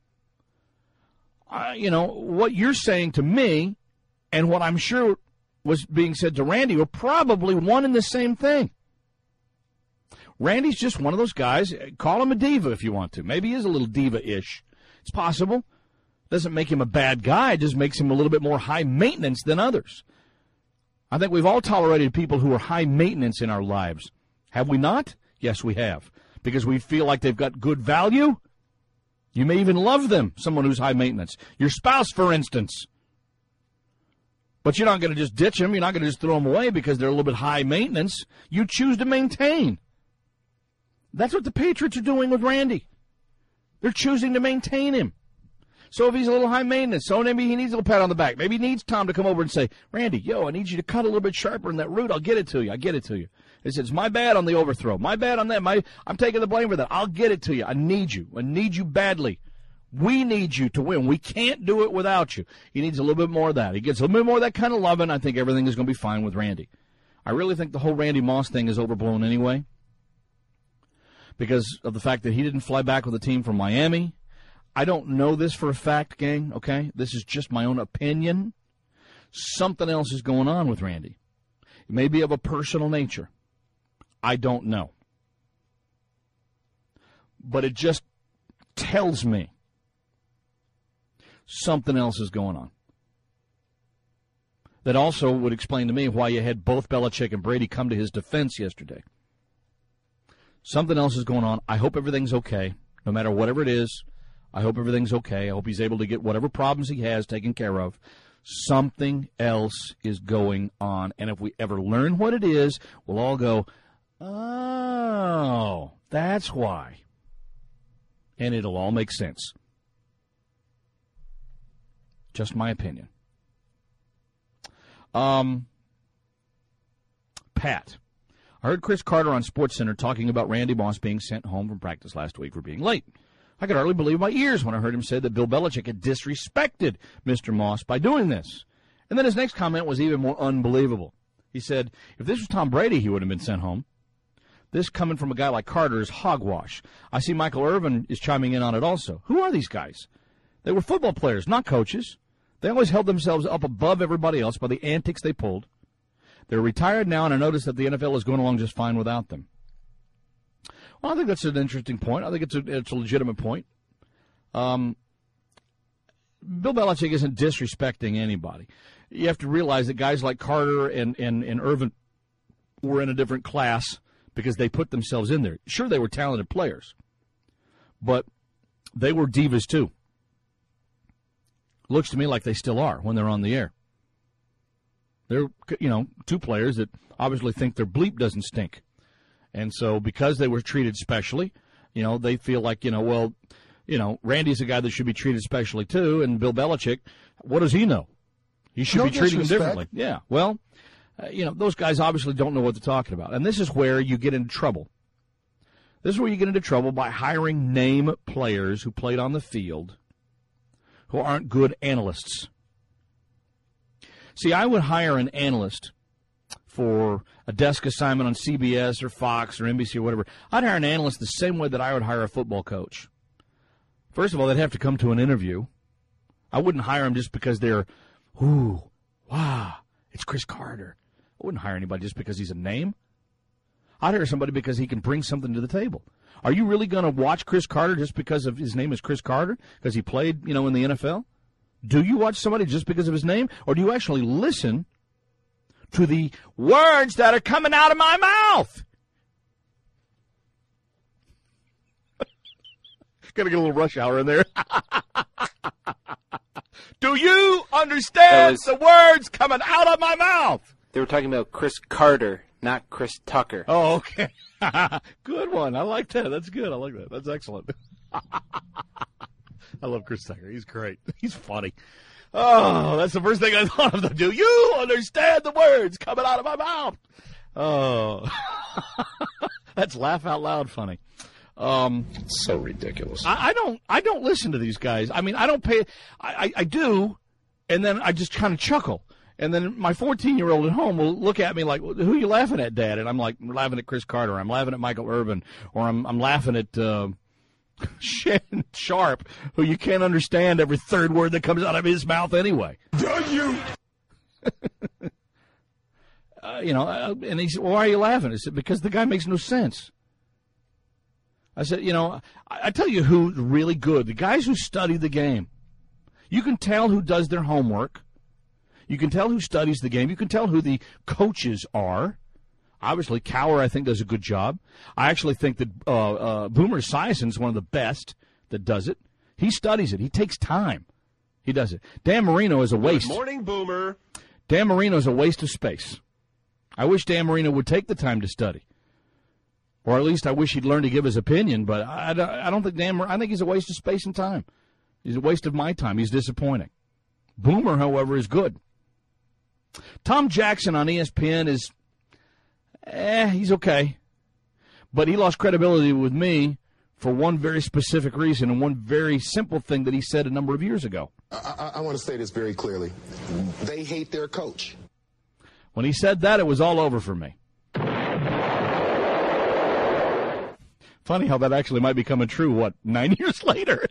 Uh, you know, what you're saying to me and what I'm sure was being said to Randy were probably one and the same thing. Randy's just one of those guys. Call him a diva if you want to. Maybe he is a little diva-ish. It's possible. Doesn't make him a bad guy. It just makes him a little bit more high maintenance than others. I think we've all tolerated people who are high maintenance in our lives. Have we not? Yes, we have. Because we feel like they've got good value. You may even love them, someone who's high maintenance. Your spouse, for instance. But you're not going to just ditch them. You're not going to just throw them away because they're a little bit high maintenance. You choose to maintain. That's what the Patriots are doing with Randy. They're choosing to maintain him. So if he's a little high maintenance, so maybe he needs a little pat on the back. Maybe he needs Tom to come over and say, Randy, yo, I need you to cut a little bit sharper in that route. I'll get it to you. I'll get it to you. He says, it's my bad on the overthrow. My bad on that. My, I'm taking the blame for that. I'll get it to you. I need you. I need you badly. We need you to win. We can't do it without you. He needs a little bit more of that. He gets a little bit more of that kind of loving. I think everything is going to be fine with Randy. I really think the whole Randy Moss thing is overblown anyway, because of the fact that he didn't fly back with a team from Miami. I don't know this for a fact, gang, okay? This is just my own opinion. Something else is going on with Randy. It may be of a personal nature. I don't know. But it just tells me something else is going on. that also would explain to me why you had both Belichick and Brady come to his defense yesterday. Something else is going on. I hope everything's okay, no matter whatever it is. I hope everything's okay. I hope he's able to get whatever problems he has taken care of. Something else is going on, and if we ever learn what it is, we'll all go, oh, that's why. And it'll all make sense. Just my opinion. Um, Pat. I heard Chris Carter on SportsCenter talking about Randy Moss being sent home from practice last week for being late. I could hardly believe my ears when I heard him say that Bill Belichick had disrespected Mister Moss by doing this. And then his next comment was even more unbelievable. He said, if this was Tom Brady, he would have been sent home. This coming from a guy like Carter is hogwash. I see Michael Irvin is chiming in on it also. Who are these guys? They were football players, not coaches. They always held themselves up above everybody else by the antics they pulled. They're retired now, and I notice that the N F L is going along just fine without them. Well, I think that's an interesting point. I think it's a, it's a legitimate point. Um, Bill Belichick isn't disrespecting anybody. You have to realize that guys like Carter and, and, and Irvin were in a different class because they put themselves in there. Sure, they were talented players, but they were divas too. Looks to me like they still are when they're on the air. They're, you know, two players that obviously think their bleep doesn't stink. And so because they were treated specially, you know, they feel like, you know, well, you know, Randy's a guy that should be treated specially too, and Bill Belichick, what does he know? He should no be treating him disrespect. differently. Yeah, well, uh, you know, those guys obviously don't know what they're talking about. And this is where you get into trouble. This is where you get into trouble by hiring name players who played on the field who aren't good analysts. See, I would hire an analyst for a desk assignment on C B S or Fox or N B C or whatever. I'd hire an analyst the same way that I would hire a football coach. First of all, they'd have to come to an interview. I wouldn't hire them just because they're, ooh, wow, it's Chris Carter. I wouldn't hire anybody just because he's a name. I'd hire somebody because he can bring something to the table. Are you really going to watch Chris Carter just because of his name is Chris Carter, because he played, you know, in the N F L? Do you watch somebody just because of his name, or do you actually listen to the words that are coming out of my mouth? Gotta get a little rush hour in there. Do you understand was, the words coming out of my mouth? They were talking about Chris Carter, not Chris Tucker. Oh, okay. Good one. I like that. That's good. I like that. That's excellent. I love Chris Tucker. He's great. He's funny. Oh, that's the first thing I thought of. Do you understand the words coming out of my mouth? Oh, that's laugh out loud funny. Um, so ridiculous. I, I don't. I don't listen to these guys. I mean, I don't pay. I, I, I do, and then I just kind of chuckle. And then my fourteen-year-old at home will look at me like, "Who are you laughing at, Dad?" And I'm like, "I'm laughing at Chris Carter. I'm laughing at Michael Irvin, or I'm I'm laughing at uh, Shannon Sharp, who you can't understand every third word that comes out of his mouth anyway." Do you? uh, you know, uh, and he said, well, "Why are you laughing?" I said, "Because the guy makes no sense." I said, "You know, I, I tell you who's really good: the guys who study the game. You can tell who does their homework. You can tell who studies the game. You can tell who the coaches are. Obviously, Cowher, I think, does a good job. I actually think that uh, uh, Boomer Esiason is one of the best that does it. He studies it. He takes time. He does it. Dan Marino is a waste. Good morning, Boomer. Dan Marino is a waste of space. I wish Dan Marino would take the time to study. Or at least I wish he'd learn to give his opinion, but I, I don't think Dan Marino, I think he's a waste of space and time. He's a waste of my time. He's disappointing. Boomer, however, is good. Tom Jackson on E S P N is, eh, he's okay. But he lost credibility with me for one very specific reason and one very simple thing that he said a number of years ago. I, I, I want to say this very clearly. They hate their coach. When he said that, it was all over for me. Funny how that actually might be coming true, what, nine years later?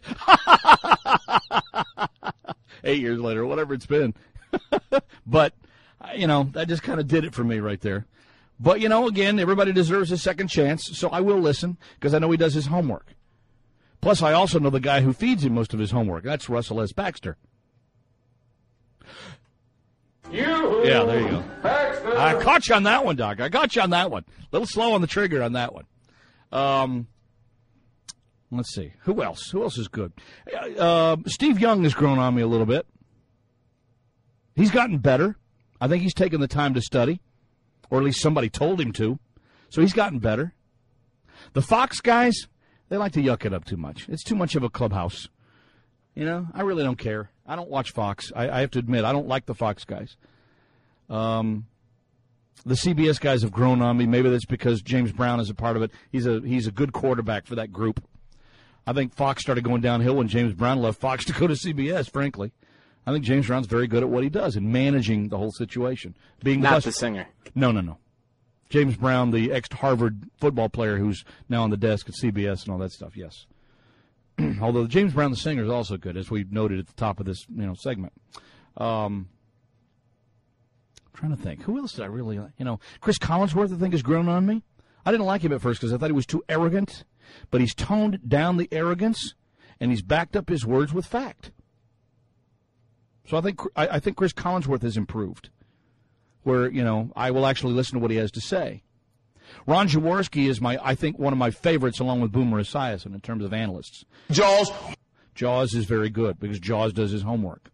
Eight years later, whatever it's been. But, you know, that just kind of did it for me right there. But, you know, again, everybody deserves a second chance, so I will listen because I know he does his homework. Plus, I also know the guy who feeds him most of his homework. That's Russell S. Baxter. Yeah, there you go. I caught you on that one, Doc. I got you on that one. A little slow on the trigger on that one. Um, let's see. Who else? Who else is good? Uh, Steve Young has grown on me a little bit. He's gotten better. I think he's taken the time to study, or at least somebody told him to. So he's gotten better. The Fox guys, they like to yuck it up too much. It's too much of a clubhouse. You know, I really don't care. I don't watch Fox. I, I have to admit, I don't like the Fox guys. Um, the C B S guys have grown on me. Maybe that's because James Brown is a part of it. He's a he's a good quarterback for that group. I think Fox started going downhill when James Brown left Fox to go to C B S, frankly. I think James Brown's very good at what he does in managing the whole situation. Being Not the, the singer. No, no, no. James Brown, the ex-Harvard football player who's now on the desk at C B S and all that stuff, yes. Although James Brown, the singer, is also good, as we noted at the top of this you know segment. Um, I'm trying to think. Who else did I really like? You know, Chris Collinsworth, I think, has grown on me. I didn't like him at first because I thought he was too arrogant, but he's toned down the arrogance, and he's backed up his words with fact. So I think I, I think Chris Collinsworth has improved, where, you know, I will actually listen to what he has to say. Ron Jaworski is, my, I think, one of my favorites, along with Boomer Esiason, in terms of analysts. Jaws. Jaws is very good, because Jaws does his homework.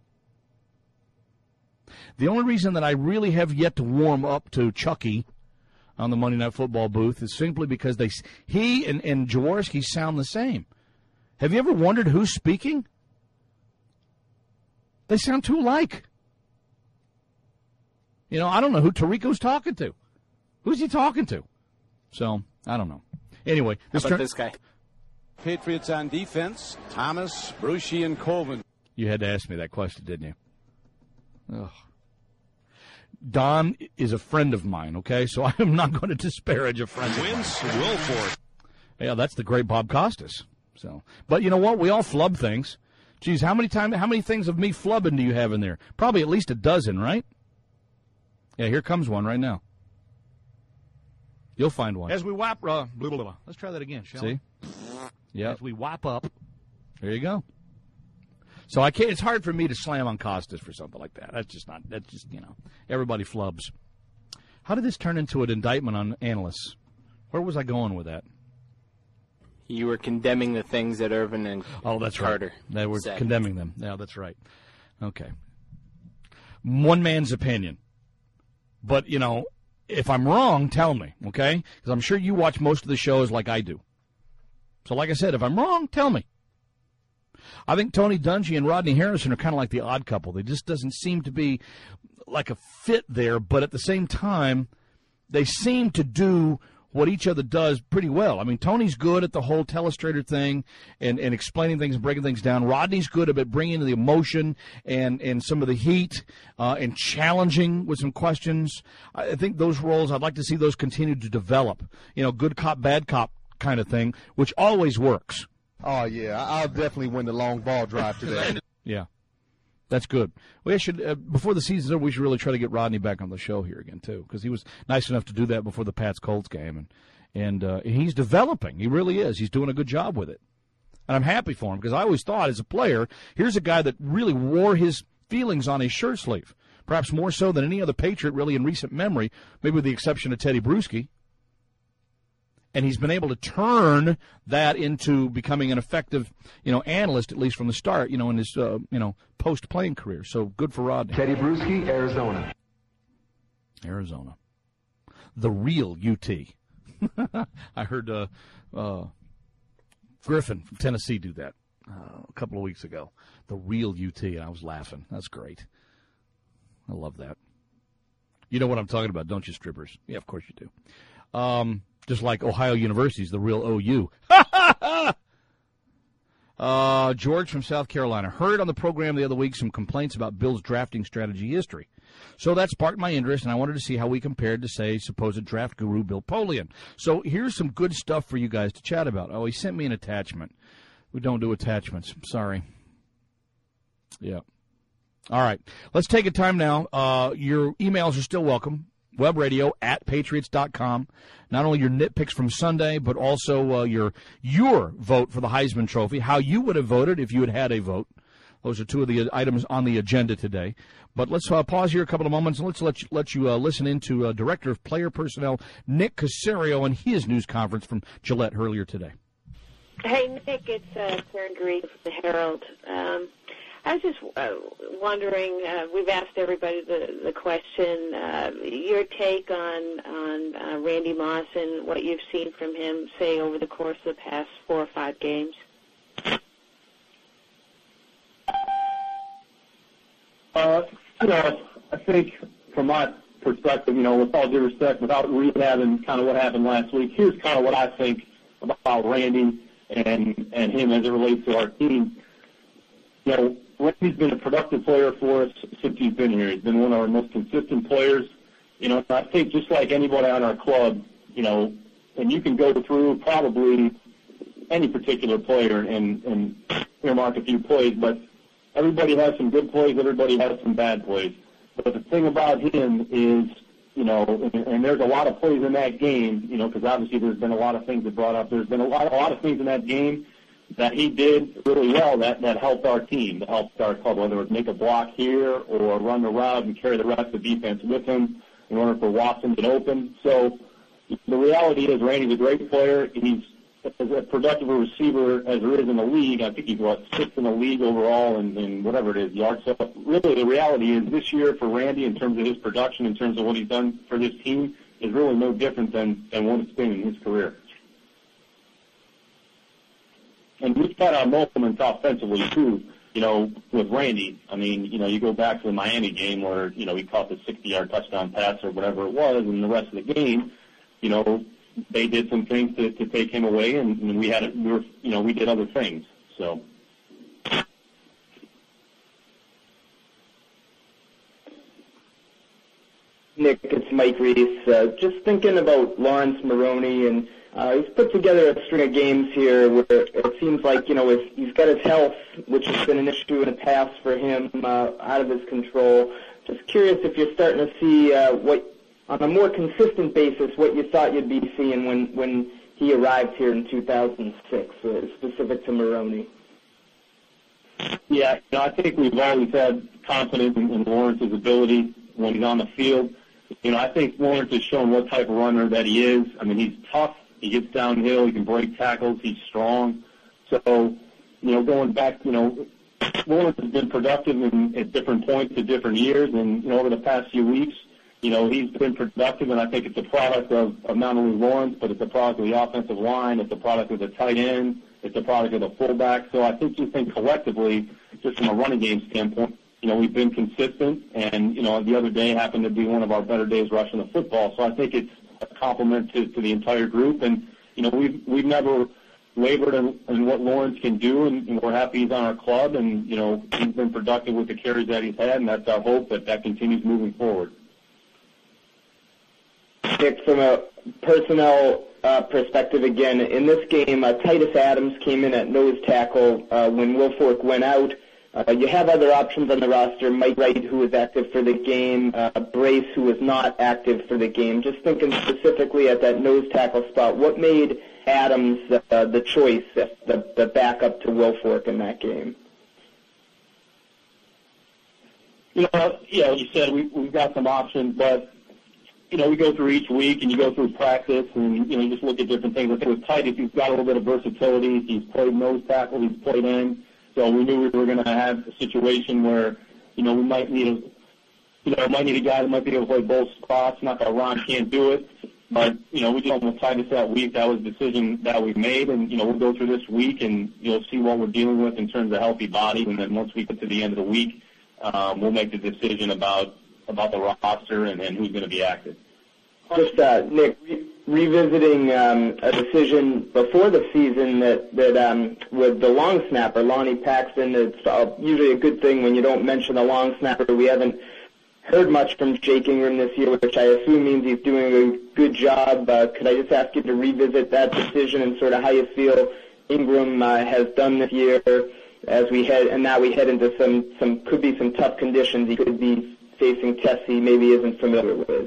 The only reason that I really have yet to warm up to Chucky on the Monday Night Football booth is simply because they he and, and Jaworski sound the same. Have you ever wondered who's speaking? They sound too alike. You know, I don't know who Tarico's talking to. Who's he talking to? So, I don't know. Anyway. How about turn- this guy? Patriots on defense, Thomas, Brucey, and Colvin. You had to ask me that question, didn't you? Ugh. Don is a friend of mine, okay? So I am not going to disparage a friend of mine. Wins Wilford. Yeah, that's the great Bob Costas. So, but you know what? We all flub things. Geez, how many time, how many things of me flubbing do you have in there? Probably at least a dozen, right? Yeah, here comes one right now. You'll find one. As we wrap, uh, blah, blah, blah. Let's try that again, shall See? we? Yeah. As we wrap up. There you go. So I can't. It's hard for me to slam on Costas for something like that. That's just not. That's just you know. Everybody flubs. How did this turn into an indictment on analysts? Where was I going with that? You were condemning the things that Irvin and oh, that's Carter right. They were said. condemning them. Yeah, that's right. Okay. One man's opinion. But, you know, if I'm wrong, tell me, okay? Because I'm sure you watch most of the shows like I do. So, like I said, if I'm wrong, tell me. I think Tony Dungy and Rodney Harrison are kind of like the odd couple. They just doesn't seem to be like a fit there, but at the same time, they seem to do what each other does pretty well. I mean, Tony's good at the whole telestrator thing and, and explaining things and breaking things down. Rodney's good at bringing the emotion and, and some of the heat uh, and challenging with some questions. I think those roles, I'd like to see those continue to develop. You know, good cop, bad cop kind of thing, which always works. Oh, yeah, I'll definitely win the long ball drive today. Yeah. That's good. We should, uh, before the season's over, we should really try to get Rodney back on the show here again, too, because he was nice enough to do that before the Pats-Colts game. And, and uh, he's developing. He really is. He's doing a good job with it. And I'm happy for him because I always thought as a player, here's a guy that really wore his feelings on his shirt sleeve, perhaps more so than any other Patriot really in recent memory, maybe with the exception of Teddy Bruschi. And he's been able to turn that into becoming an effective, you know, analyst, at least from the start, you know, in his, uh, you know, post-playing career. So good for Rodney. Teddy Bruschi, Arizona. Arizona. The real U T. I heard uh, uh, Griffin from Tennessee do that uh, a couple of weeks ago. The real U T. And I was laughing. That's great. I love that. You know what I'm talking about, don't you, strippers? Yeah, of course you do. Um... Just like Ohio University's the real O U. uh, George from South Carolina. Heard on the program the other week some complaints about Bill's drafting strategy history. So that sparked my interest, and I wanted to see how we compared to, say, supposed draft guru Bill Polian. So here's some good stuff for you guys to chat about. Oh, he sent me an attachment. We don't do attachments. Sorry. Yeah. All right. Let's take a time now. Uh, your emails are still welcome. Webradio at patriots dot com. Not only your nitpicks from Sunday, but also uh, your your vote for the Heisman Trophy, how you would have voted if you had had a vote. Those are two of the items on the agenda today. But let's uh, pause here a couple of moments, and let's let you, let you uh, listen into uh, Director of Player Personnel Nick Caserio and his news conference from Gillette earlier today. Hey, Nick, it's uh, Karen Green from the Herald. Um, I was just uh, wondering, uh, we've asked everybody the, the question, uh, your take on, on uh, Randy Moss and what you've seen from him, say, over the course of the past four or five games. Uh, you know, I think from my perspective, you know, with all due respect, without rehabbing kind of what happened last week, here's kind of what I think about Randy and and him as it relates to our team. You know, Randy's been a productive player for us since he's been here. He's been one of our most consistent players. You know, I think just like anybody on our club, you know, and you can go through probably any particular player and, and earmark a few plays, but everybody has some good plays, everybody has some bad plays. But the thing about him is, you know, and, and there's a lot of plays in that game, you know, because obviously there's been a lot of things that brought up. There's been a lot, a lot of things in that game that he did really well that, that helped our team, that helped our club, whether it was make a block here or run the route and carry the rest of the defense with him in order for Watson to get open. So the reality is Randy's a great player. He's as a productive a receiver as there is in the league. I think he's, what, sixth in the league overall and, and whatever it is, yards. So really the reality is this year for Randy in terms of his production, in terms of what he's done for this team, is really no different than, than what it's been in his career. And we've had our moments offensively, too, you know, with Randy. I mean, you know, you go back to the Miami game where, you know, he caught the sixty-yard touchdown pass or whatever it was, and the rest of the game, you know, they did some things to, to take him away, and, and we had, we were, you know, we did other things. So. Nick, it's Mike Reese. Uh, just thinking about Lawrence Maroney, and uh, he's put together a string of games here where it seems like, you know, if he's got his health, which has been an issue in the past for him, uh, out of his control. Just curious if you're starting to see uh, what, on a more consistent basis, what you thought you'd be seeing when, when he arrived here in two thousand six, uh, specific to Maroney. Yeah, you know, I think we've always had confidence in, in Lawrence's ability when he's on the field. You know, I think Lawrence has shown what type of runner that he is. I mean, he's tough. He gets downhill. He can break tackles. He's strong. So, you know, going back, you know, Lawrence has been productive in, at different points at different years. And, you know, over the past few weeks, you know, he's been productive. And I think it's a product of, of not only Lawrence, but it's a product of the offensive line. It's a product of the tight end. It's a product of the fullback. So I think you think collectively, just from a running game standpoint, you know, we've been consistent, and, you know, the other day happened to be one of our better days rushing the football. So I think it's a compliment to, to the entire group. And, you know, we've, we've never wavered in, in what Lawrence can do, and, and we're happy he's on our club. And, you know, he's been productive with the carries that he's had, and that's our hope that that continues moving forward. Nick, from a personnel uh, perspective again, in this game, uh, Titus Adams came in at nose tackle uh, when Wilfork went out. Uh, you have other options on the roster, Mike Wright, who was active for the game, uh, Brace, who was not active for the game. Just thinking specifically at that nose tackle spot, what made Adams uh, the choice, the, the backup to Wilfork in that game? You know, you know, you said we, we've got some options, but, you know, we go through each week and you go through practice and, you know, you just look at different things. I think with Titus, he's got a little bit of versatility. He's played nose tackle, he's played end. So we knew we were going to have a situation where, you know, we might need a, you know, might need a guy that might be able to play both spots. Not that Ron can't do it, but, you know, we just almost tied us that week. That was a decision that we made, and, you know, we'll go through this week and you'll see what we're dealing with in terms of healthy bodies. And then once we get to the end of the week, um, we'll make the decision about about the roster and, and who's going to be active. Just, uh, Nick, re- revisiting um, a decision before the season that, that um, with the long snapper, Lonnie Paxton, it's uh, usually a good thing when you don't mention the long snapper. We haven't heard much from Jake Ingram this year, which I assume means he's doing a good job. Uh, could I just ask you to revisit that decision and sort of how you feel Ingram uh, has done this year as we head, and now we head into some, some could be some tough conditions. He could be facing tests he maybe isn't familiar with.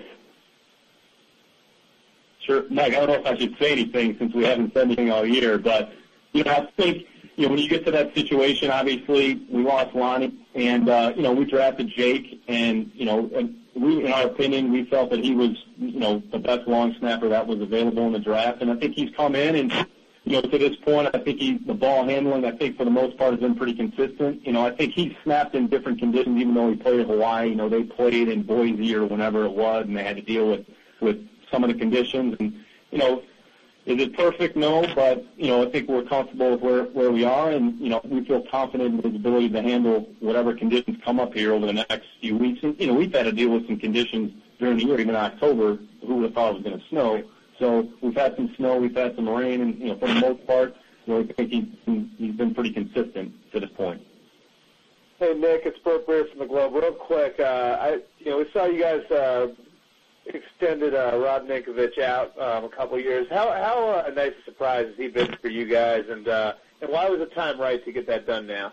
Sure, Mike, I don't know if I should say anything since we haven't said anything all year, but, you know, I think, you know, when you get to that situation, obviously we lost Lonnie, and uh, you know, we drafted Jake, and you know, and we, in our opinion, we felt that he was, you know, the best long snapper that was available in the draft, and I think he's come in, and you know, to this point, I think he, the ball handling, I think for the most part, has been pretty consistent. You know, I think he snapped in different conditions, even though he played at Hawaii. You know, they played in Boise or whenever it was, and they had to deal with with some of the conditions, and you know. Is it perfect? No, but, you know, I think we're comfortable with where, where we are, and, you know, we feel confident in his ability to handle whatever conditions come up here over the next few weeks. And, you know, we've had to deal with some conditions during the year, even in October. Who would have thought it was going to snow? So we've had some snow, we've had some rain, and, you know, for the most part, you know, I think he's been, he's been pretty consistent to this point. Hey, Nick, it's Bert Breer from the Globe. Real quick, uh, I, you know, we saw you guys uh, extended uh, Rob Ninkovich out um, a couple of years. How how uh, nice a surprise has he been for you guys, and uh, and why was the time right to get that done now?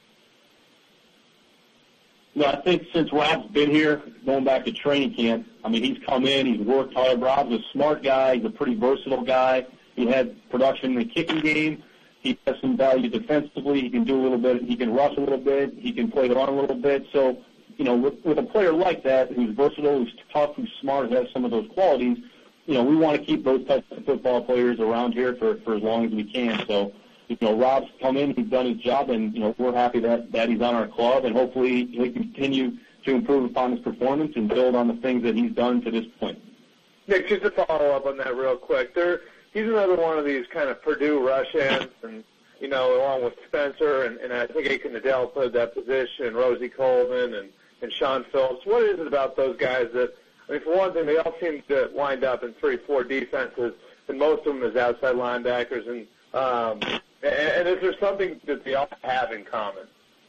No, I think since Rob's been here, going back to training camp, I mean, he's come in, he's worked hard. Rob's a smart guy. He's a pretty versatile guy. He had production in the kicking game. He has some value defensively. He can do a little bit. He can rush a little bit. He can play the run a little bit. So, you know, with, with a player like that, who's versatile, who's tough, who's smart, who has some of those qualities, you know, we want to keep those types of football players around here for, for as long as we can. So, you know, Rob's come in, he's done his job, and, you know, we're happy that, that he's on our club, and hopefully he can continue to improve upon his performance and build on the things that he's done to this point. Nick, just to follow up on that real quick, there, he's another one of these kind of Purdue rush ends, and, you know, along with Spencer, and, and I think Aiken Adele played that position, Rosie Coleman, and and Sean Phillips. What is it about those guys that, I mean, for one thing, they all seem to wind up in three, four defenses, and most of them as outside linebackers. And, um, and, and is there something that they all have in common?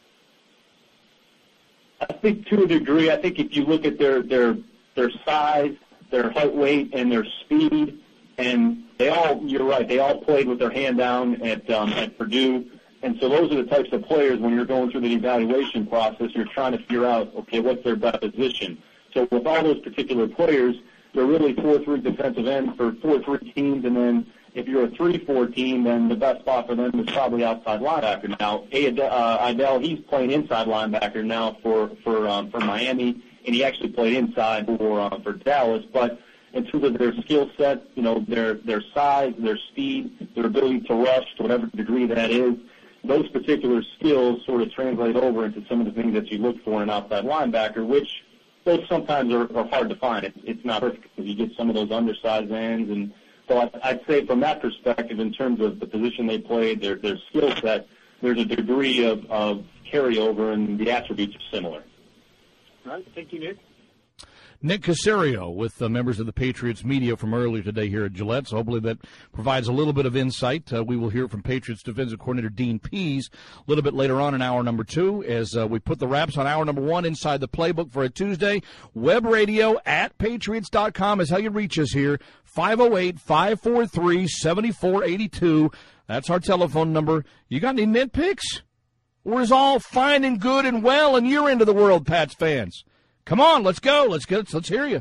I think to a degree, I think if you look at their their their size, their height, weight, and their speed, and they all, you're right, they all played with their hand down at um, at Purdue. And so those are the types of players, when you're going through the evaluation process, you're trying to figure out, okay, what's their best position. So with all those particular players, they're really four three defensive ends for four three teams, and then if you're a three four team, then the best spot for them is probably outside linebacker. Now, uh, Idell, he's playing inside linebacker now for for um, for Miami, and he actually played inside for uh, for Dallas. But in terms of their skill set, you know, their their size, their speed, their ability to rush to whatever degree that is, those particular skills sort of translate over into some of the things that you look for in an outside linebacker, which those sometimes are, are hard to find. It, it's not perfect because you get some of those undersized ends. And so I, I'd say from that perspective, in terms of the position they played, their, their skill set, there's a degree of, of carryover, and the attributes are similar. All right. Thank you, Nick. Nick Caserio with the members of the Patriots media from earlier today here at Gillette. So hopefully that provides a little bit of insight. Uh, we will hear from Patriots defensive coordinator Dean Pease a little bit later on in hour number two as uh, we put the wraps on hour number one inside the playbook for a Tuesday. Web radio at patriots dot com is how you reach us here. five oh eight, five four three, seven four eight two. That's our telephone number. You got any nitpicks? Or is all fine and good and well and you're into the world, Pats fans? Come on, let's go. Let's get. Let's hear you.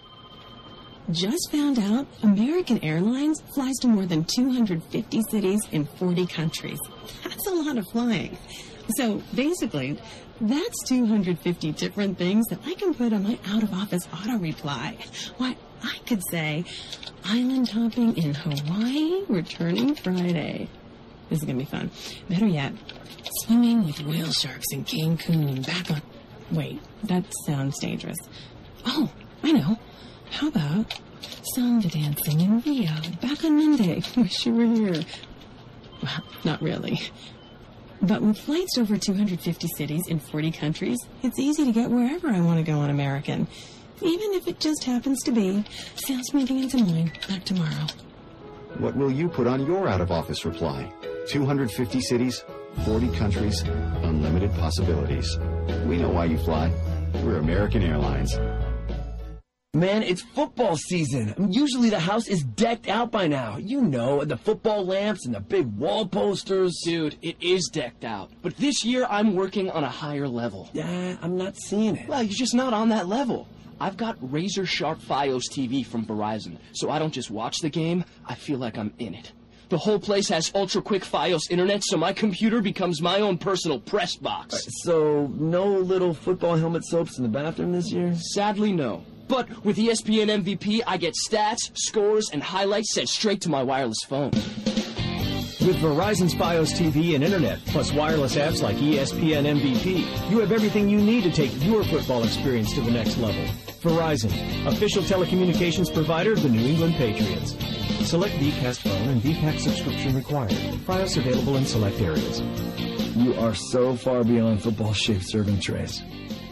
Just found out American Airlines flies to more than two hundred fifty cities in forty countries. That's a lot of flying. So basically, that's two hundred fifty different things that I can put on my out-of-office auto reply. Why, I could say, island hopping in Hawaii, returning Friday. This is going to be fun. Better yet, swimming with whale sharks in Cancun, back on... Wait, that sounds dangerous. Oh, I know. How about samba dancing in Rio, back on Monday? Wish you were here. Well, not really. But with flights to over two hundred fifty cities in forty countries, it's easy to get wherever I want to go on American. Even if it just happens to be sales meeting in Des Moines back tomorrow. What will you put on your out-of-office reply? two hundred fifty cities, forty countries, unlimited possibilities. We know why you fly. We're American Airlines. Man, it's football season. Usually the house is decked out by now. You know, the football lamps and the big wall posters. Dude, it is decked out. But this year I'm working on a higher level. Yeah, I'm not seeing it. Well, you're just not on that level. I've got razor sharp Fios T V from Verizon, so I don't just watch the game, I feel like I'm in it. The whole place has ultra-quick Fios internet, so my computer becomes my own personal press box. Right, so no little football helmet soaps in the bathroom this year? Sadly, no. But with E S P N M V P, I get stats, scores, and highlights sent straight to my wireless phone. With Verizon's Fios T V and Internet, plus wireless apps like E S P N M V P, you have everything you need to take your football experience to the next level. Verizon, official telecommunications provider of the New England Patriots. Select Vcast phone and V PAC subscription required. Fios available in select areas. You are so far beyond football-shaped serving trays.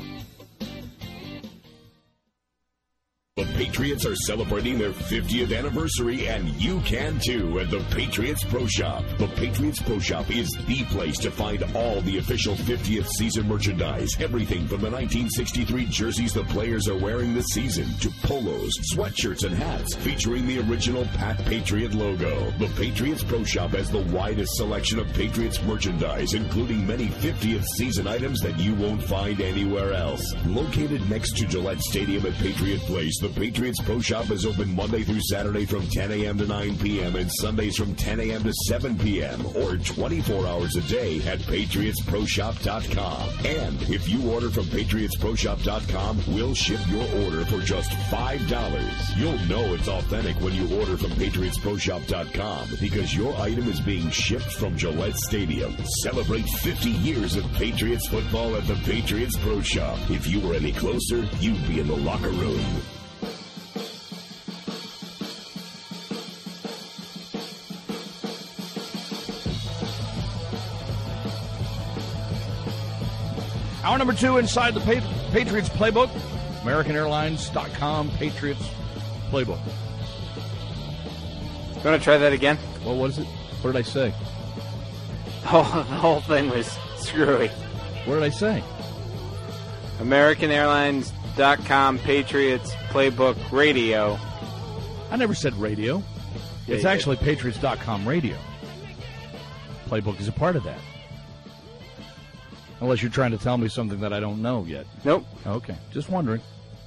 The Patriots are celebrating their fiftieth anniversary, and you can too at the Patriots Pro Shop. The Patriots Pro Shop is the place to find all the official fiftieth season merchandise. Everything from the nineteen sixty-three jerseys the players are wearing this season to polos, sweatshirts, and hats featuring the original Pat Patriot logo. The Patriots Pro Shop has the widest selection of Patriots merchandise, including many fiftieth season items that you won't find anywhere else. Located next to Gillette Stadium at Patriot Place, the Patriots Pro Shop is open Monday through Saturday from ten a.m. to nine p.m. and Sundays from ten a.m. to seven p.m. or twenty-four hours a day at patriots pro shop dot com. And if you order from patriots pro shop dot com, we'll ship your order for just five dollars. You'll know it's authentic when you order from patriots pro shop dot com because your item is being shipped from Gillette Stadium. Celebrate fifty years of Patriots football at the Patriots Pro Shop. If you were any closer, you'd be in the locker room. Hour number two inside the pa- Patriots Playbook. American Airlines dot com Patriots Playbook. You want to try that again? Well, what is it? What did I say? Oh, the whole thing was screwy. What did I say? American Airlines dot com Patriots Playbook Radio. I never said radio. Yeah, it's you actually did. Patriots dot com Radio. Playbook is a part of that. Unless you're trying to tell me something that I don't know yet. Nope. Okay, just wondering.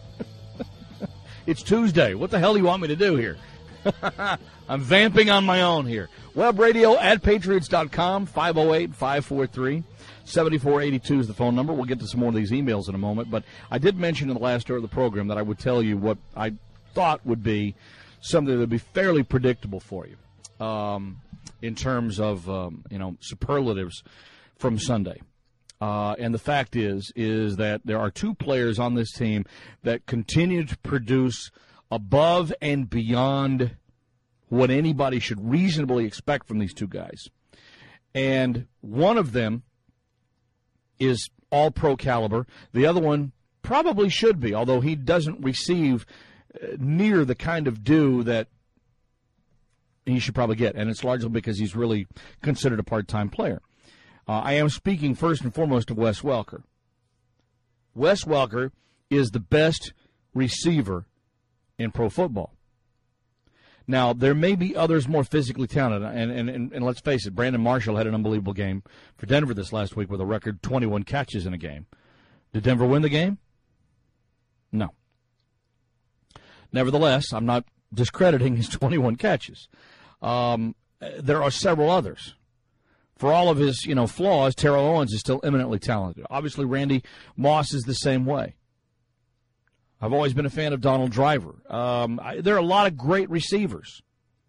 It's Tuesday. What the hell do you want me to do here? I'm vamping on my own here. Web radio at patriots dot com, five oh eight, five four three, seven four eight two is the phone number. We'll get to some more of these emails in a moment. But I did mention in the last hour of the program that I would tell you what I thought would be something that would be fairly predictable for you um, in terms of, um, you know, superlatives from Sunday. Uh, and the fact is, is that there are two players on this team that continue to produce above and beyond what anybody should reasonably expect from these two guys. And one of them is all-pro caliber. The other one probably should be, although he doesn't receive uh, near the kind of due that he should probably get. And it's largely because he's really considered a part-time player. Uh, I am speaking first and foremost of Wes Welker. Wes Welker is the best receiver in pro football. Now, there may be others more physically talented, and, and, and, and let's face it, Brandon Marshall had an unbelievable game for Denver this last week with a record twenty-one catches in a game. Did Denver win the game? No. Nevertheless, I'm not discrediting his twenty-one catches. Um, there are several others. For all of his, you know, flaws, Terrell Owens is still eminently talented. Obviously, Randy Moss is the same way. I've always been a fan of Donald Driver. Um, I, there are a lot of great receivers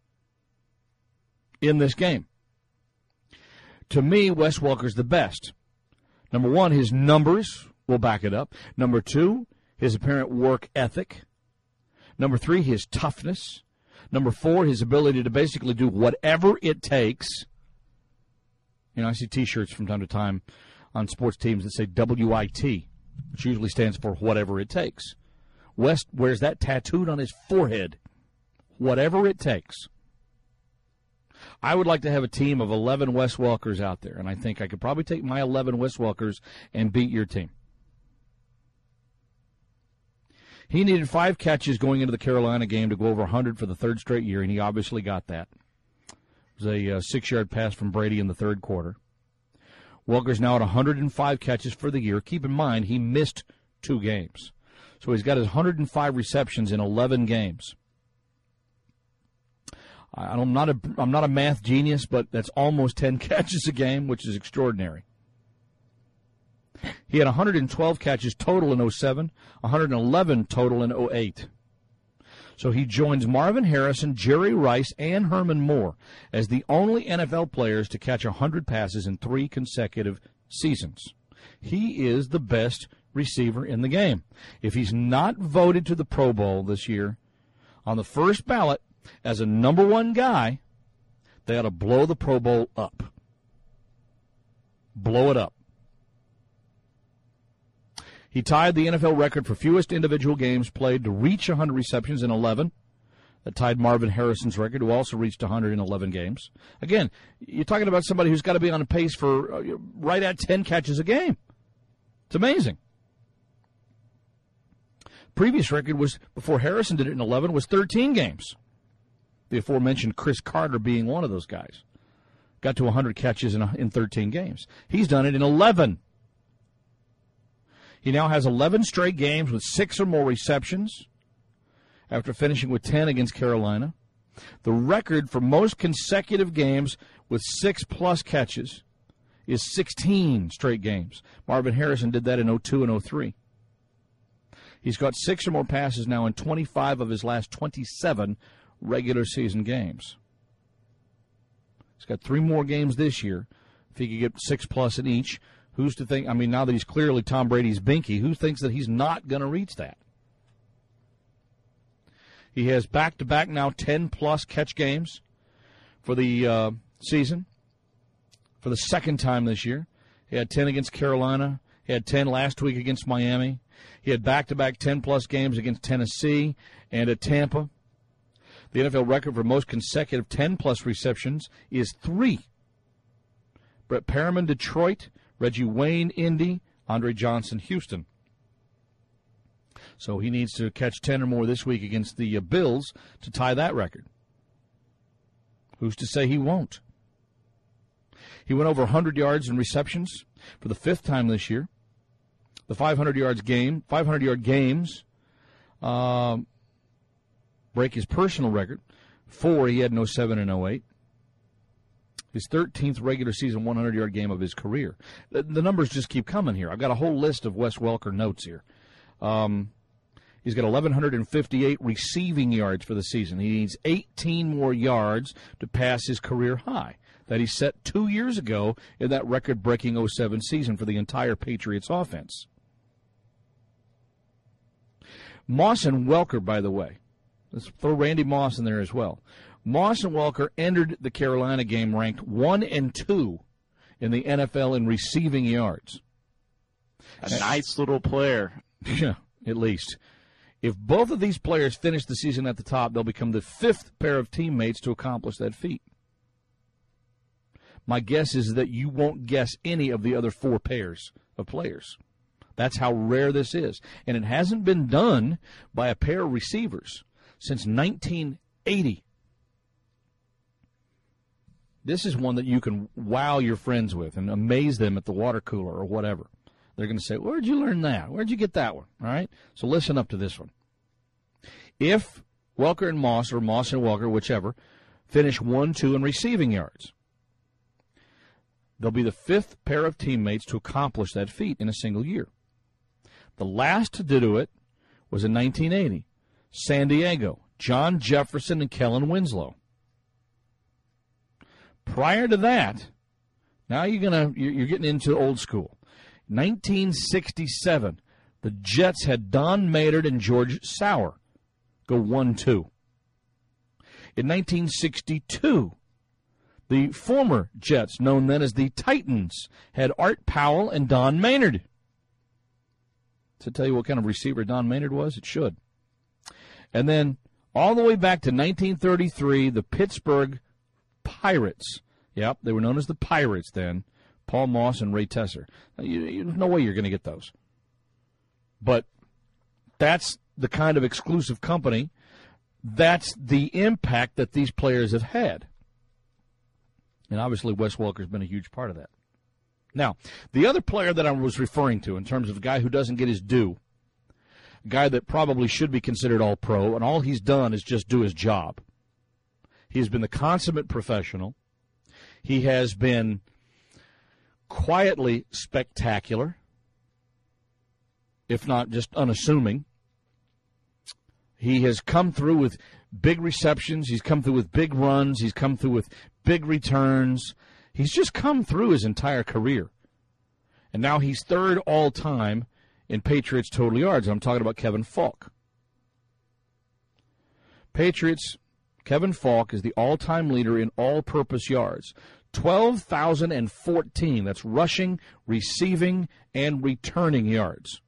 in this game. To me, Wes Welker's the best. Number one, his numbers will back it up. Number two, his apparent work ethic. Number three, his toughness. Number four, his ability to basically do whatever it takes. You know, I see T-shirts from time to time on sports teams that say W I T, which usually stands for whatever it takes. West wears that tattooed on his forehead. Whatever it takes. I would like to have a team of eleven Wes Welkers out there, and I think I could probably take my eleven Wes Welkers and beat your team. He needed five catches going into the Carolina game to go over one hundred for the third straight year, and he obviously got that. It was a uh, six-yard pass from Brady in the third quarter. Welker's now at one hundred five catches for the year. Keep in mind, he missed two games. So he's got his one hundred five receptions in eleven games. I, I'm not a I'm not a math genius, but that's almost ten catches a game, which is extraordinary. He had one hundred twelve catches total in oh seven, one hundred eleven total in oh eight. So he joins Marvin Harrison, Jerry Rice, and Herman Moore as the only N F L players to catch one hundred passes in three consecutive seasons. He is the best receiver in the game. If he's not voted to the Pro Bowl this year on the first ballot as a number one guy, they ought to blow the Pro Bowl up. Blow it up. He tied the N F L record for fewest individual games played to reach one hundred receptions in eleven. That tied Marvin Harrison's record, who also reached one hundred eleven games. Again, you're talking about somebody who's got to be on a pace for uh, right at ten catches a game. It's amazing. Previous record was, before Harrison did it in eleven, was thirteen games. The aforementioned Chris Carter being one of those guys. Got to one hundred catches in, in thirteen games. He's done it in eleven. He now has eleven straight games with six or more receptions after finishing with ten against Carolina. The record for most consecutive games with six-plus catches is sixteen straight games. Marvin Harrison did that in oh two and oh three. He's got six or more passes now in twenty-five of his last twenty-seven regular season games. He's got three more games this year. If he could get six-plus in each, who's to think, I mean, now that he's clearly Tom Brady's binky, who thinks that he's not going to reach that? He has back-to-back now ten-plus catch games for the uh, season for the second time this year. He had ten against Carolina. He had ten last week against Miami. He had back-to-back ten-plus games against Tennessee and at Tampa. The N F L record for most consecutive ten-plus receptions is three. Brett Perriman, Detroit. Reggie Wayne, Indy. Andre Johnson, Houston. So he needs to catch ten or more this week against the uh, Bills to tie that record. Who's to say he won't? He went over one hundred yards in receptions for the fifth time this year. The five hundred yards game, five hundred yard games uh, break his personal record. Four he had in oh seven and oh eight. His thirteenth regular season one hundred yard game of his career. The, the numbers just keep coming here. I've got a whole list of Wes Welker notes here. Um, he's got eleven fifty-eight receiving yards for the season. He needs eighteen more yards to pass his career high that he set two years ago in that record-breaking oh seven season for the entire Patriots offense. Moss and Welker, by the way. Let's throw Randy Moss in there as well. Moss and Welker entered the Carolina game ranked one and two in the N F L in receiving yards. A nice little player. Yeah, at least. If both of these players finish the season at the top, they'll become the fifth pair of teammates to accomplish that feat. My guess is that you won't guess any of the other four pairs of players. That's how rare this is. And it hasn't been done by a pair of receivers since nineteen eighty. This is one that you can wow your friends with and amaze them at the water cooler or whatever. They're going to say, where'd you learn that? Where'd you get that one? All right? So listen up to this one. If Welker and Moss, or Moss and Welker, whichever, finish one two in receiving yards, they'll be the fifth pair of teammates to accomplish that feat in a single year. The last to do it was in nineteen eighty. San Diego, John Jefferson and Kellen Winslow. Prior to that, now you're gonna you're getting into old school. nineteen sixty-seven, the Jets had Don Maynard and George Sauer go one two. In nineteen sixty-two, the former Jets, known then as the Titans, had Art Powell and Don Maynard. To tell you what kind of receiver Don Maynard was, it should. And then all the way back to nineteen thirty-three, the Pittsburgh Pirates. Yep, they were known as the Pirates then. Paul Moss and Ray Tesser. Now, you, you, no way you're going to get those. But that's the kind of exclusive company. That's the impact that these players have had. And obviously Wes Welker's been a huge part of that. Now, the other player that I was referring to in terms of a guy who doesn't get his due, a guy that probably should be considered all-pro, and all he's done is just do his job. He has been the consummate professional. He has been quietly spectacular, if not just unassuming. He has come through with big receptions. He's come through with big runs. He's come through with big returns. He's just come through his entire career. And now he's third all-time in Patriots total yards. I'm talking about Kevin Faulk. Patriots, Kevin Faulk is the all-time leader in all-purpose yards. twelve thousand fourteen. That's rushing, receiving, and returning yards.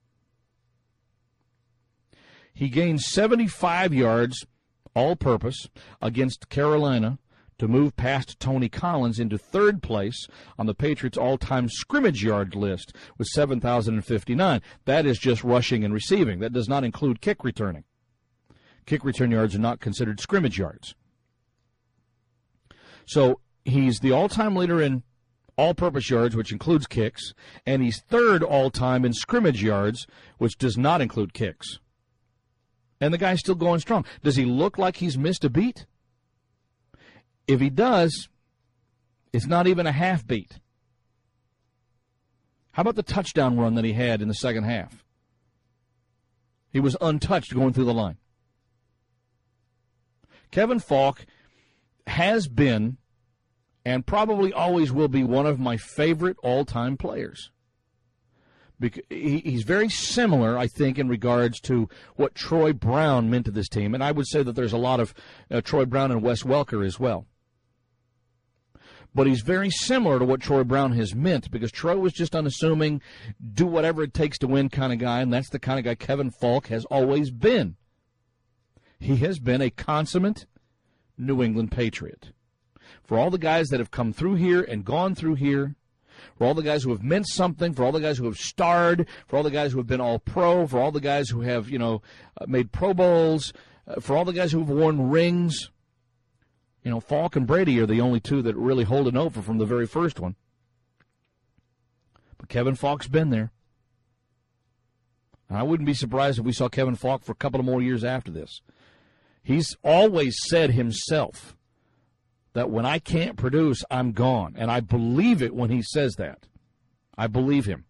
He gained seventy-five yards all-purpose against Carolina to move past Tony Collins into third place on the Patriots' all-time scrimmage yard list with seven thousand fifty-nine. That is just rushing and receiving. That does not include kick returning. Kick return yards are not considered scrimmage yards. So he's the all-time leader in all-purpose yards, which includes kicks, and he's third all-time in scrimmage yards, which does not include kicks. And the guy's still going strong. Does he look like he's missed a beat? If he does, it's not even a half beat. How about the touchdown run that he had in the second half? He was untouched going through the line. Kevin Faulk has been and probably always will be one of my favorite all-time players. He's very similar, I think, in regards to what Troy Brown meant to this team. And I would say that there's a lot of uh, Troy Brown and Wes Welker as well. But he's very similar to what Troy Brown has meant, because Troy was just unassuming, do whatever it takes to win kind of guy, and that's the kind of guy Kevin Faulk has always been. He has been a consummate New England Patriot. For all the guys that have come through here and gone through here, for all the guys who have meant something, for all the guys who have starred, for all the guys who have been all-pro, for all the guys who have, you know, made Pro Bowls, uh, for all the guys who have worn rings, you know, Faulk and Brady are the only two that really hold it over from the very first one. But Kevin Faulk's been there. And I wouldn't be surprised if we saw Kevin Faulk for a couple of more years after this. He's always said himself that when I can't produce, I'm gone. And I believe it when he says that. I believe him.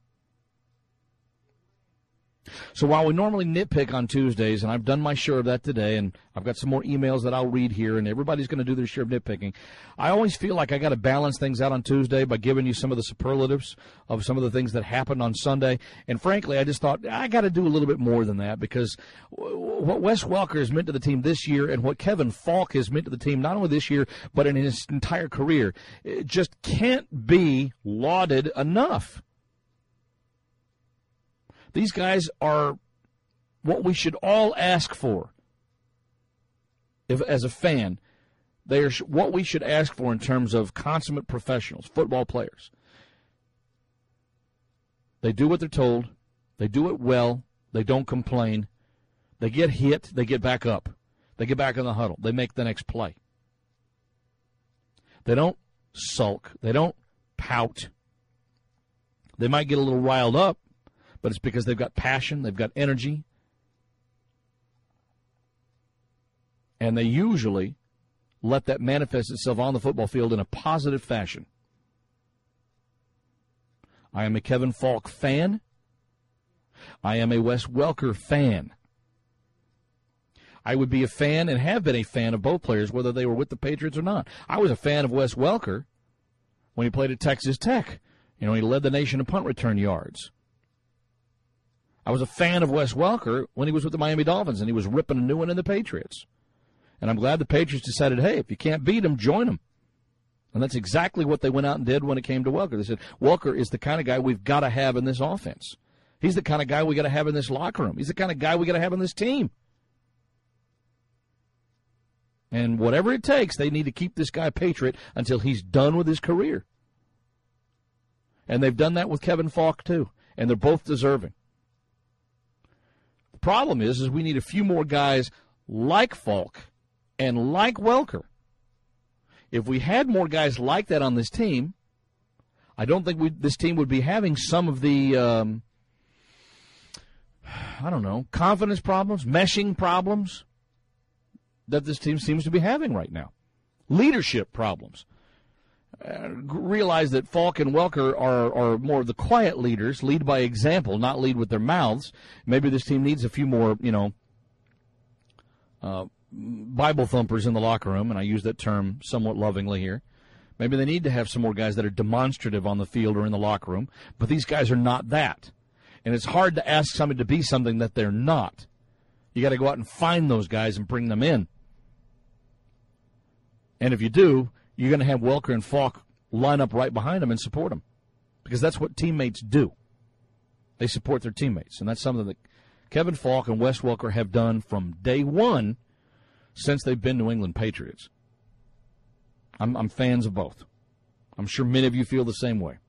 So while we normally nitpick on Tuesdays, and I've done my share of that today, and I've got some more emails that I'll read here, and everybody's going to do their share of nitpicking, I always feel like I got to balance things out on Tuesday by giving you some of the superlatives of some of the things that happened on Sunday. And frankly, I just thought I got to do a little bit more than that, because what Wes Welker has meant to the team this year and what Kevin Faulk has meant to the team not only this year but in his entire career, it just can't be lauded enough. These guys are what we should all ask for. If, as a fan, they are what we should ask for in terms of consummate professionals, football players. They do what they're told. They do it well. They don't complain. They get hit. They get back up. They get back in the huddle. They make the next play. They don't sulk. They don't pout. They might get a little riled up, but it's because they've got passion, they've got energy, and they usually let that manifest itself on the football field in a positive fashion. I am a Kevin Faulk fan. I am a Wes Welker fan. I would be a fan and have been a fan of both players, whether they were with the Patriots or not. I was a fan of Wes Welker when he played at Texas Tech. You know, he led the nation in punt return yards. I was a fan of Wes Welker when he was with the Miami Dolphins, and he was ripping a new one in the Patriots. And I'm glad the Patriots decided, hey, if you can't beat him, join him. And that's exactly what they went out and did when it came to Welker. They said, Welker is the kind of guy we've got to have in this offense. He's the kind of guy we got to have in this locker room. He's the kind of guy we got to have in this team. And whatever it takes, they need to keep this guy Patriot until he's done with his career. And they've done that with Kevin Faulk, too. And they're both deserving. Problem is, is we need a few more guys like Faulk and like Welker. If we had more guys like that on this team, I don't think we, this team would be having some of the, um, I don't know, confidence problems, meshing problems that this team seems to be having right now. leadership problems. Uh, realize that Falk and Welker are, are more of the quiet leaders, lead by example, not lead with their mouths. Maybe this team needs a few more, you know, uh, Bible thumpers in the locker room, and I use that term somewhat lovingly here. Maybe they need to have some more guys that are demonstrative on the field or in the locker room, but these guys are not that. And it's hard to ask somebody to be something that they're not. You got to go out and find those guys and bring them in. And if you do, you're going to have Welker and Falk line up right behind them and support them, because that's what teammates do. They support their teammates, and that's something that Kevin Falk and Wes Welker have done from day one since they've been New England Patriots. I'm, I'm fans of both. I'm sure many of you feel the same way.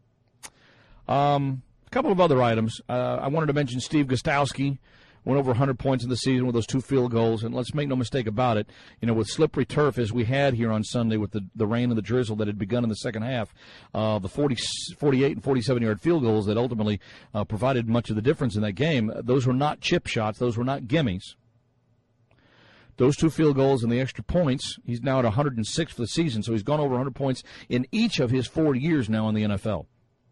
Um, a couple of other items. Uh, I wanted to mention Steve Gostkowski went over one hundred points in the season with those two field goals, and let's make no mistake about it, you know, with slippery turf as we had here on Sunday with the, the rain and the drizzle that had begun in the second half, uh, the forty, forty-eight and forty-seven-yard field goals that ultimately uh, provided much of the difference in that game, those were not chip shots. Those were not gimmies. Those two field goals and the extra points, he's now at one hundred six for the season, so he's gone over one hundred points in each of his four years now in the N F L.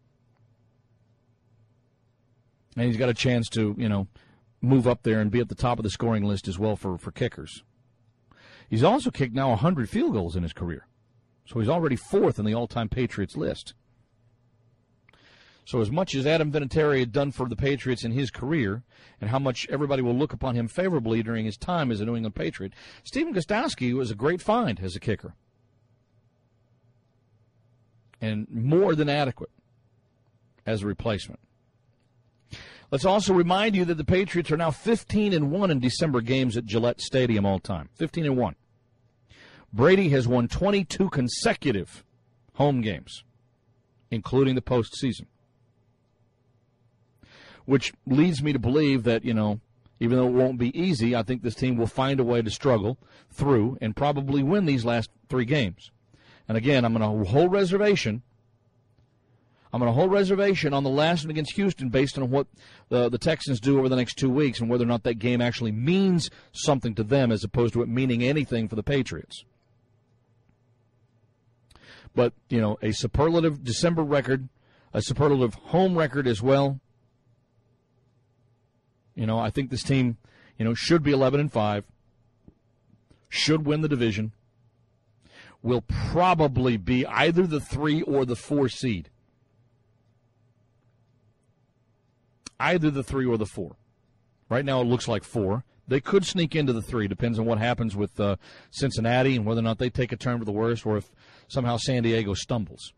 And he's got a chance to, you know, move up there and be at the top of the scoring list as well for, for kickers. He's also kicked now one hundred field goals in his career, so he's already fourth in the all-time Patriots list. So as much as Adam Vinatieri had done for the Patriots in his career and how much everybody will look upon him favorably during his time as a New England Patriot, Stephen Gostkowski was a great find as a kicker and more than adequate as a replacement. Let's also remind you that the Patriots are now fifteen and one in December games at Gillette Stadium all time. fifteen and one. Brady has won twenty-two consecutive home games, including the postseason. Which leads me to believe that, you know, even though it won't be easy, I think this team will find a way to struggle through and probably win these last three games. And again, I'm going to hold reservation. I'm going to hold reservation on the last one against Houston based on what the, the Texans do over the next two weeks and whether or not that game actually means something to them as opposed to it meaning anything for the Patriots. But, you know, a superlative December record, a superlative home record as well. You know, I think this team, you know, should be eleven and five, should win the division, will probably be either the three or the four seed. Either the three or the four. Right now it looks like four. They could sneak into the three. Depends on what happens with uh, Cincinnati and whether or not they take a turn for the worse or if somehow San Diego stumbles.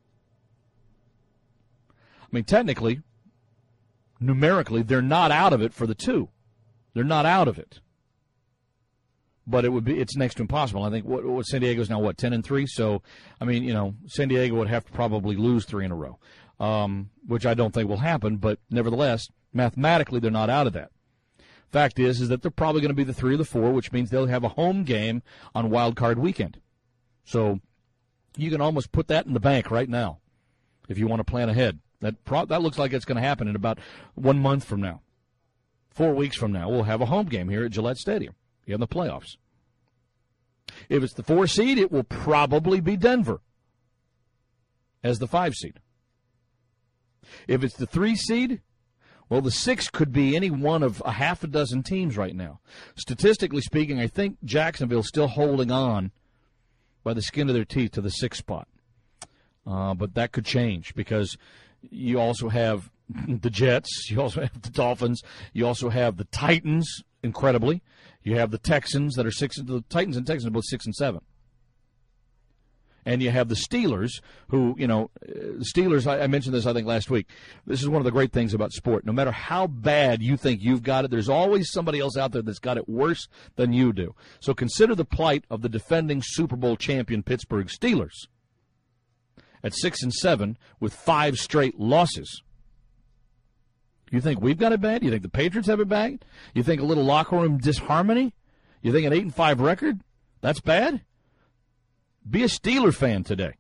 I mean, technically, numerically, they're not out of it for the two. They're not out of it. But it would be it's next to impossible. I think what, what San Diego's now, what, ten and three? So, I mean, you know, San Diego would have to probably lose three in a row, um, which I don't think will happen. But nevertheless, mathematically, they're not out of that. Fact is, is that they're probably going to be the three or the four, which means they'll have a home game on Wild Card Weekend. So you can almost put that in the bank right now if you want to plan ahead. That pro- that looks like it's going to happen in about one month from now. Four weeks from now, we'll have a home game here at Gillette Stadium in the playoffs. If it's the four seed, it will probably be Denver as the five seed. If it's the three seed, well, the six could be any one of a half a dozen teams right now. Statistically speaking, I think Jacksonville's still holding on by the skin of their teeth to the sixth spot. Uh, but that could change because you also have the Jets, you also have the Dolphins, you also have the Titans, incredibly. You have the Texans that are six, the Titans and Texans are both six and seven. And you have the Steelers, who, you know, the Steelers, I, I mentioned this, I think, last week. This is one of the great things about sport. No matter how bad you think you've got it, there's always somebody else out there that's got it worse than you do. So consider the plight of the defending Super Bowl champion Pittsburgh Steelers at six and seven with five straight losses. You think we've got it bad? You think the Patriots have it bad? You think a little locker room disharmony? You think an eight and five record? That's bad? Be a Steeler fan today.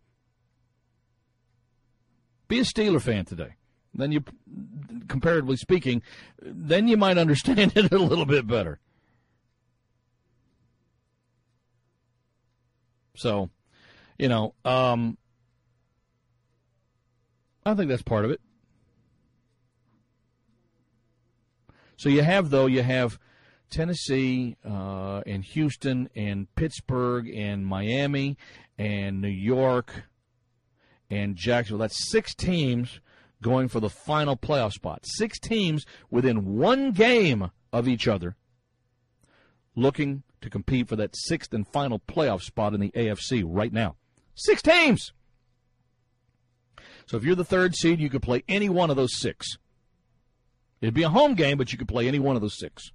Be a Steeler fan today. Then you, comparatively speaking, then you might understand it a little bit better. So, You know, um, I think that's part of it. So you have, though, you have Tennessee uh, and Houston and Pittsburgh and Miami and New York and Jacksonville. That's six teams going for the final playoff spot. Six teams within one game of each other looking to compete for that sixth and final playoff spot in the A F C right now. Six teams! So if you're the third seed, you could play any one of those six. It'd be a home game, but you could play any one of those six.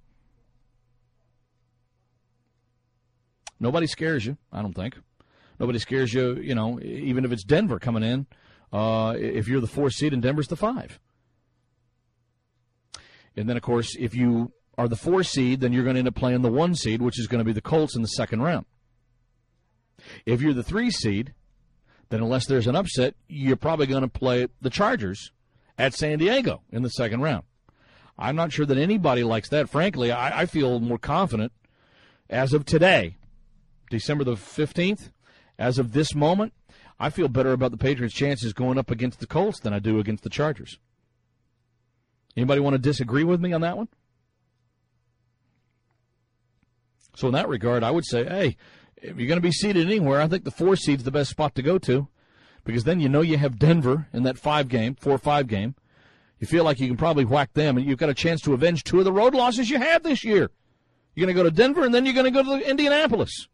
Nobody scares you, I don't think. Nobody scares you, you know, even if it's Denver coming in. Uh, if you're the fourth seed and Denver's the five. And then, of course, if you are the four seed, then you're going to end up playing the one seed, which is going to be the Colts in the second round. If you're the three seed, then unless there's an upset, you're probably going to play the Chargers at San Diego in the second round. I'm not sure that anybody likes that. Frankly, I, I feel more confident as of today, December the fifteenth, as of this moment, I feel better about the Patriots' chances going up against the Colts than I do against the Chargers. Anybody want to disagree with me on that one? So in that regard, I would say, hey, if you're going to be seated anywhere, I think the four seed's the best spot to go to, because then you know you have Denver in that five game, four or five game. You feel like you can probably whack them, and you've got a chance to avenge two of the road losses you had this year. You're going to go to Denver, and then you're going to go to Indianapolis.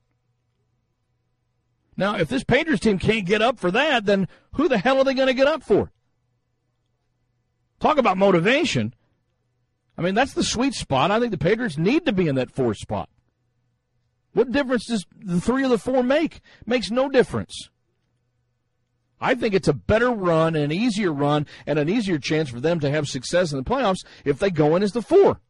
Now, if this Patriots team can't get up for that, then who the hell are they going to get up for? Talk about motivation. I mean, that's the sweet spot. I think the Patriots need to be in that fourth spot. What difference does the three or the four make? Makes no difference. I think it's a better run, an easier run, and an easier chance for them to have success in the playoffs if they go in as the four.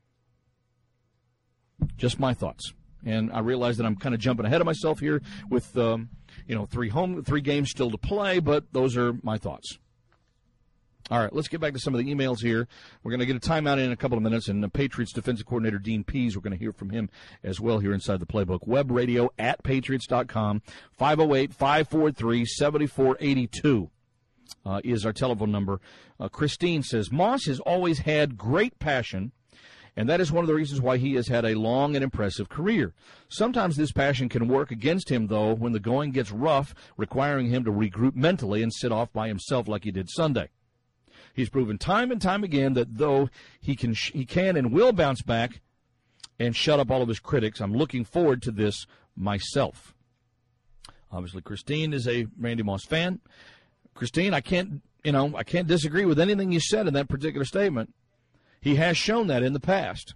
Just my thoughts. And I realize that I'm kind of jumping ahead of myself here with, um, you know, three home, three games still to play, but those are my thoughts. All right, let's get back to some of the emails here. We're going to get a timeout in a couple of minutes, and the Patriots defensive coordinator Dean Pease, we're going to hear from him as well here inside the playbook. Web radio at patriots dot com, five oh eight, five four three, seven four eight two uh, is our telephone number. Uh, Christine says, Moss has always had great passion, and that is one of the reasons why he has had a long and impressive career. Sometimes this passion can work against him, though, when the going gets rough, requiring him to regroup mentally and sit off by himself like he did Sunday. He's proven time and time again that though he can he can and will bounce back and shut up all of his critics, I'm looking forward to this myself. Obviously, Christine is a Randy Moss fan. Christine, I can't, you know, I can't disagree with anything you said in that particular statement. He has shown that in the past.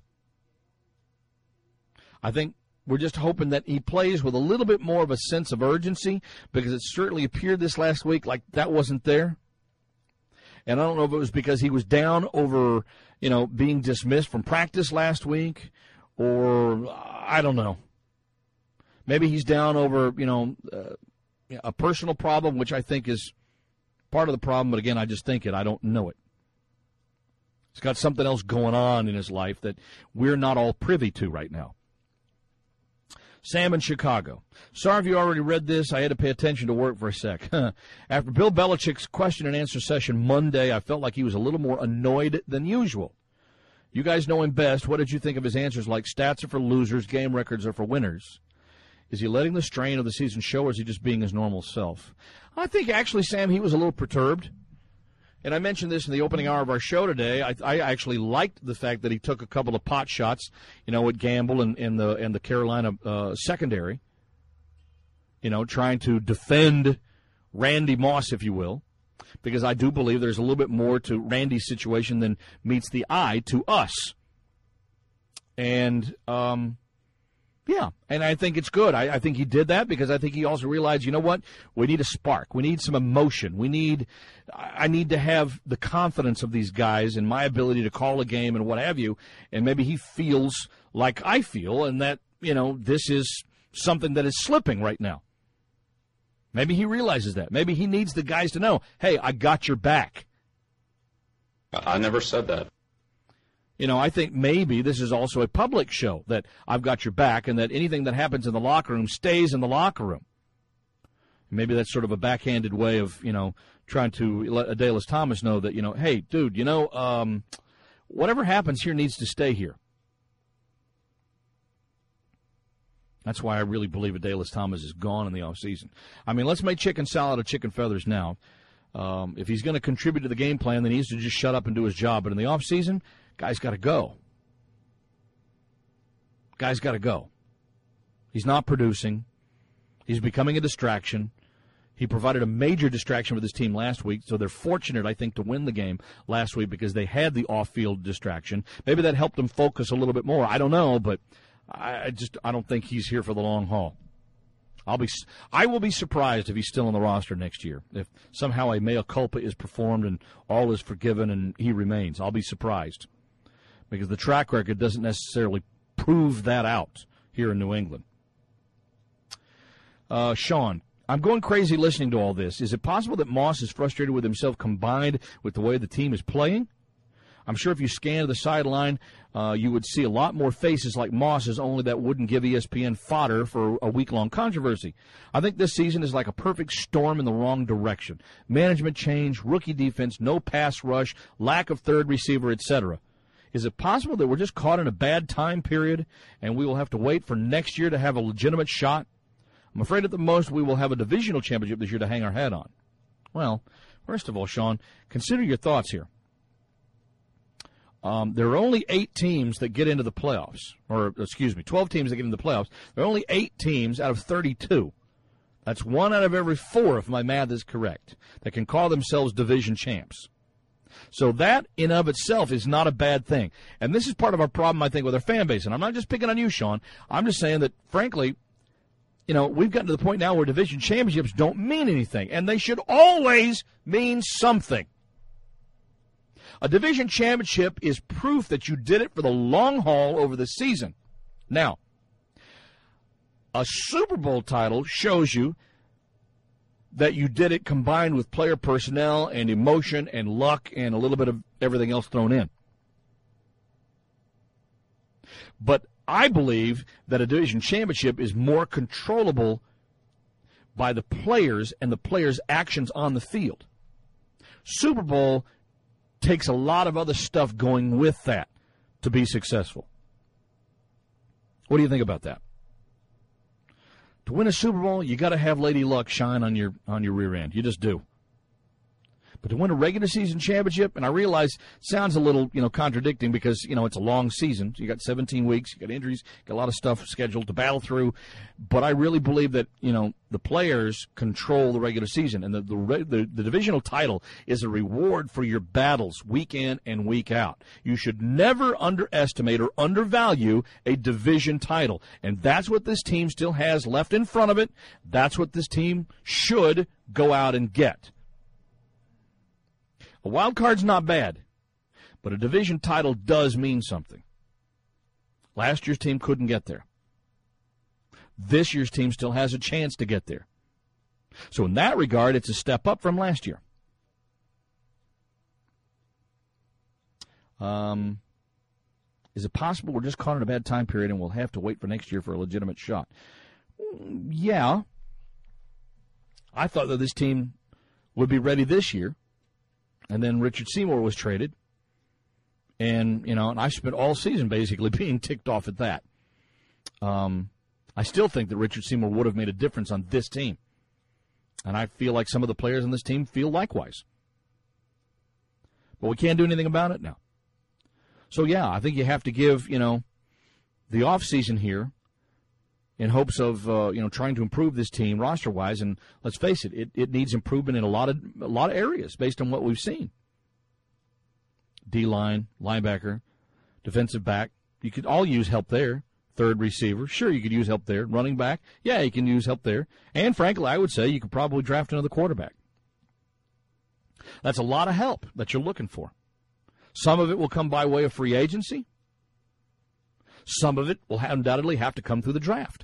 I think we're just hoping that he plays with a little bit more of a sense of urgency, because it certainly appeared this last week like that wasn't there. And I don't know if it was because he was down over, you know, being dismissed from practice last week, or I don't know. Maybe he's down over, you know, uh, a personal problem, which I think is part of the problem. But again, I just think it. I don't know it. He's got something else going on in his life that we're not all privy to right now. Sam in Chicago. Sorry if you already read this. I had to pay attention to work for a sec. After Bill Belichick's question and answer session Monday, I felt like he was a little more annoyed than usual. You guys know him best. What did you think of his answers like stats are for losers, game records are for winners? Is he letting the strain of the season show, or is he just being his normal self? I think, actually, Sam, he was a little perturbed. And I mentioned this in the opening hour of our show today. I, I actually liked the fact that he took a couple of pot shots, you know, at Gamble and, and the and the Carolina uh, secondary, you know, trying to defend Randy Moss, if you will, because I do believe there's a little bit more to Randy's situation than meets the eye to us. And, um, yeah, and I think it's good. I, I think he did that because I think he also realized, you know what, we need a spark. We need some emotion. We need, I need to have the confidence of these guys and my ability to call a game and what have you. And maybe he feels like I feel, and that, you know, this is something that is slipping right now. Maybe he realizes that. Maybe he needs the guys to know, hey, I got your back. I never said that. You know, I think maybe this is also a public show, that I've got your back, and that anything that happens in the locker room stays in the locker room. Maybe that's sort of a backhanded way of, you know, trying to let Adalys Thomas know that, you know, hey, dude, you know, um, whatever happens here needs to stay here. That's why I really believe Adalys Thomas is gone in the offseason. I mean, let's make chicken salad of chicken feathers now. Um, if he's going to contribute to the game plan, then he needs to just shut up and do his job. But in the offseason, guy's got to go. Guy's got to go. He's not producing. He's becoming a distraction. He provided a major distraction for this team last week, so they're fortunate, I think, to win the game last week because they had the off-field distraction. Maybe that helped them focus a little bit more. I don't know, but I just I don't think he's here for the long haul. I'll be I will be surprised if he's still on the roster next year. If somehow a mea culpa is performed and all is forgiven and he remains, I'll be surprised because the track record doesn't necessarily prove that out here in New England. Uh, Sean, I'm going crazy listening to all this. Is it possible that Moss is frustrated with himself combined with the way the team is playing? I'm sure if you scanned the sideline, uh, you would see a lot more faces like Moss's, only that wouldn't give E S P N fodder for a week-long controversy. I think this season is like a perfect storm in the wrong direction. Management change, rookie defense, no pass rush, lack of third receiver, et cetera. Is it possible that we're just caught in a bad time period and we will have to wait for next year to have a legitimate shot? I'm afraid at the most we will have a divisional championship this year to hang our hat on. Well, first of all, Sean, consider your thoughts here. Um, there are only eight teams that get into the playoffs, or excuse me, twelve teams that get into the playoffs. There are only eight teams out of thirty-two. That's one out of every four, if my math is correct, that can call themselves division champs. So that in of itself is not a bad thing. And this is part of our problem, I think, with our fan base. And I'm not just picking on you, Sean. I'm just saying that, frankly, you know, we've gotten to the point now where division championships don't mean anything, and they should always mean something. A division championship is proof that you did it for the long haul over the season. Now, a Super Bowl title shows you that you did it combined with player personnel and emotion and luck and a little bit of everything else thrown in. But I believe that a division championship is more controllable by the players and the players' actions on the field. Super Bowl takes a lot of other stuff going with that to be successful. What do you think about that? To win a Super Bowl, you got to have Lady Luck shine on your on your rear end. You just do. But to win a regular season championship, and I realize it sounds a little, you know, contradicting because, you know, it's a long season. So you got seventeen weeks, you got injuries, got a lot of stuff scheduled to battle through. But I really believe that, you know, the players control the regular season, and the the, the, the divisional title is a reward for your battles week in and week out. You should never underestimate or undervalue a division title, and that's what this team still has left in front of it. That's what this team should go out and get. A wild card's not bad, but a division title does mean something. Last year's team couldn't get there. This year's team still has a chance to get there. So in that regard, it's a step up from last year. Um, is it possible we're just caught in a bad time period and we'll have to wait for next year for a legitimate shot? Yeah. I thought that this team would be ready this year. And then Richard Seymour was traded. And, you know, and I spent all season basically being ticked off at that. Um, I still think that Richard Seymour would have made a difference on this team. And I feel like some of the players on this team feel likewise. But we can't do anything about it now. So, yeah, I think you have to give, you know, the offseason here in hopes of, uh, you know, trying to improve this team roster-wise. And let's face it, it, it needs improvement in a lot of a lot of areas based on what we've seen. D-line, linebacker, defensive back. You could all use help there. Third receiver. Sure, you could use help there. Running back. Yeah, you can use help there. And, frankly, I would say you could probably draft another quarterback. That's a lot of help that you're looking for. Some of it will come by way of free agency. Some of it will undoubtedly have to come through the draft.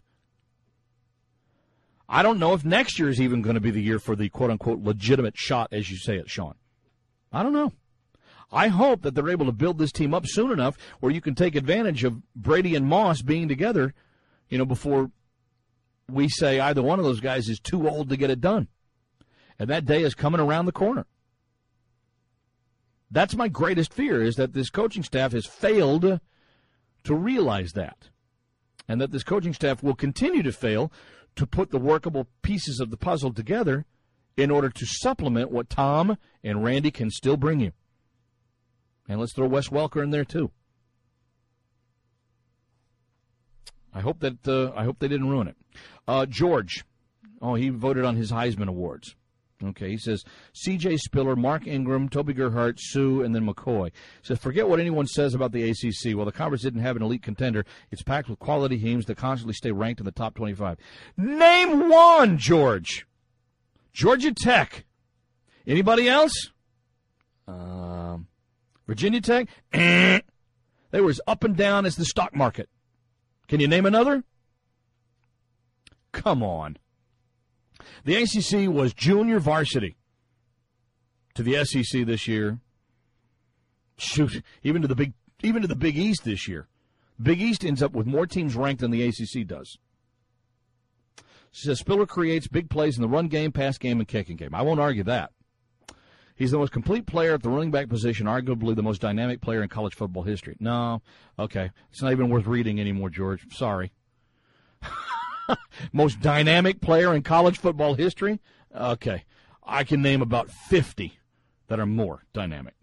I don't know if next year is even going to be the year for the quote-unquote legitimate shot, as you say it, Sean. I don't know. I hope that they're able to build this team up soon enough where you can take advantage of Brady and Moss being together, you know, before we say either one of those guys is too old to get it done. And that day is coming around the corner. That's my greatest fear, is that this coaching staff has failed to realize that. And that this coaching staff will continue to fail to put the workable pieces of the puzzle together in order to supplement what Tom and Randy can still bring you. And let's throw Wes Welker in there, too. I hope that uh, I hope they didn't ruin it. Uh, George, oh, he voted on his Heisman Awards. Okay, he says C J Spiller, Mark Ingram, Toby Gerhart, Sue, and then McCoy. He says, forget what anyone says about the A C C. Well, the conference didn't have an elite contender. It's packed with quality teams that constantly stay ranked in the top twenty-five. Name one, George. Georgia Tech. Anybody else? Uh, Virginia Tech? Eh. They were as up and down as the stock market. Can you name another? Come on. The A C C was junior varsity to the S E C this year. Shoot, even to the big, even to the Big East this year. Big East ends up with more teams ranked than the A C C does. Says Spiller creates big plays in the run game, pass game, and kicking game. I won't argue that. He's the most complete player at the running back position, arguably the most dynamic player in college football history. No, okay, it's not even worth reading anymore, George. Sorry. Most dynamic player in college football history? Okay. I can name about fifty that are more dynamic.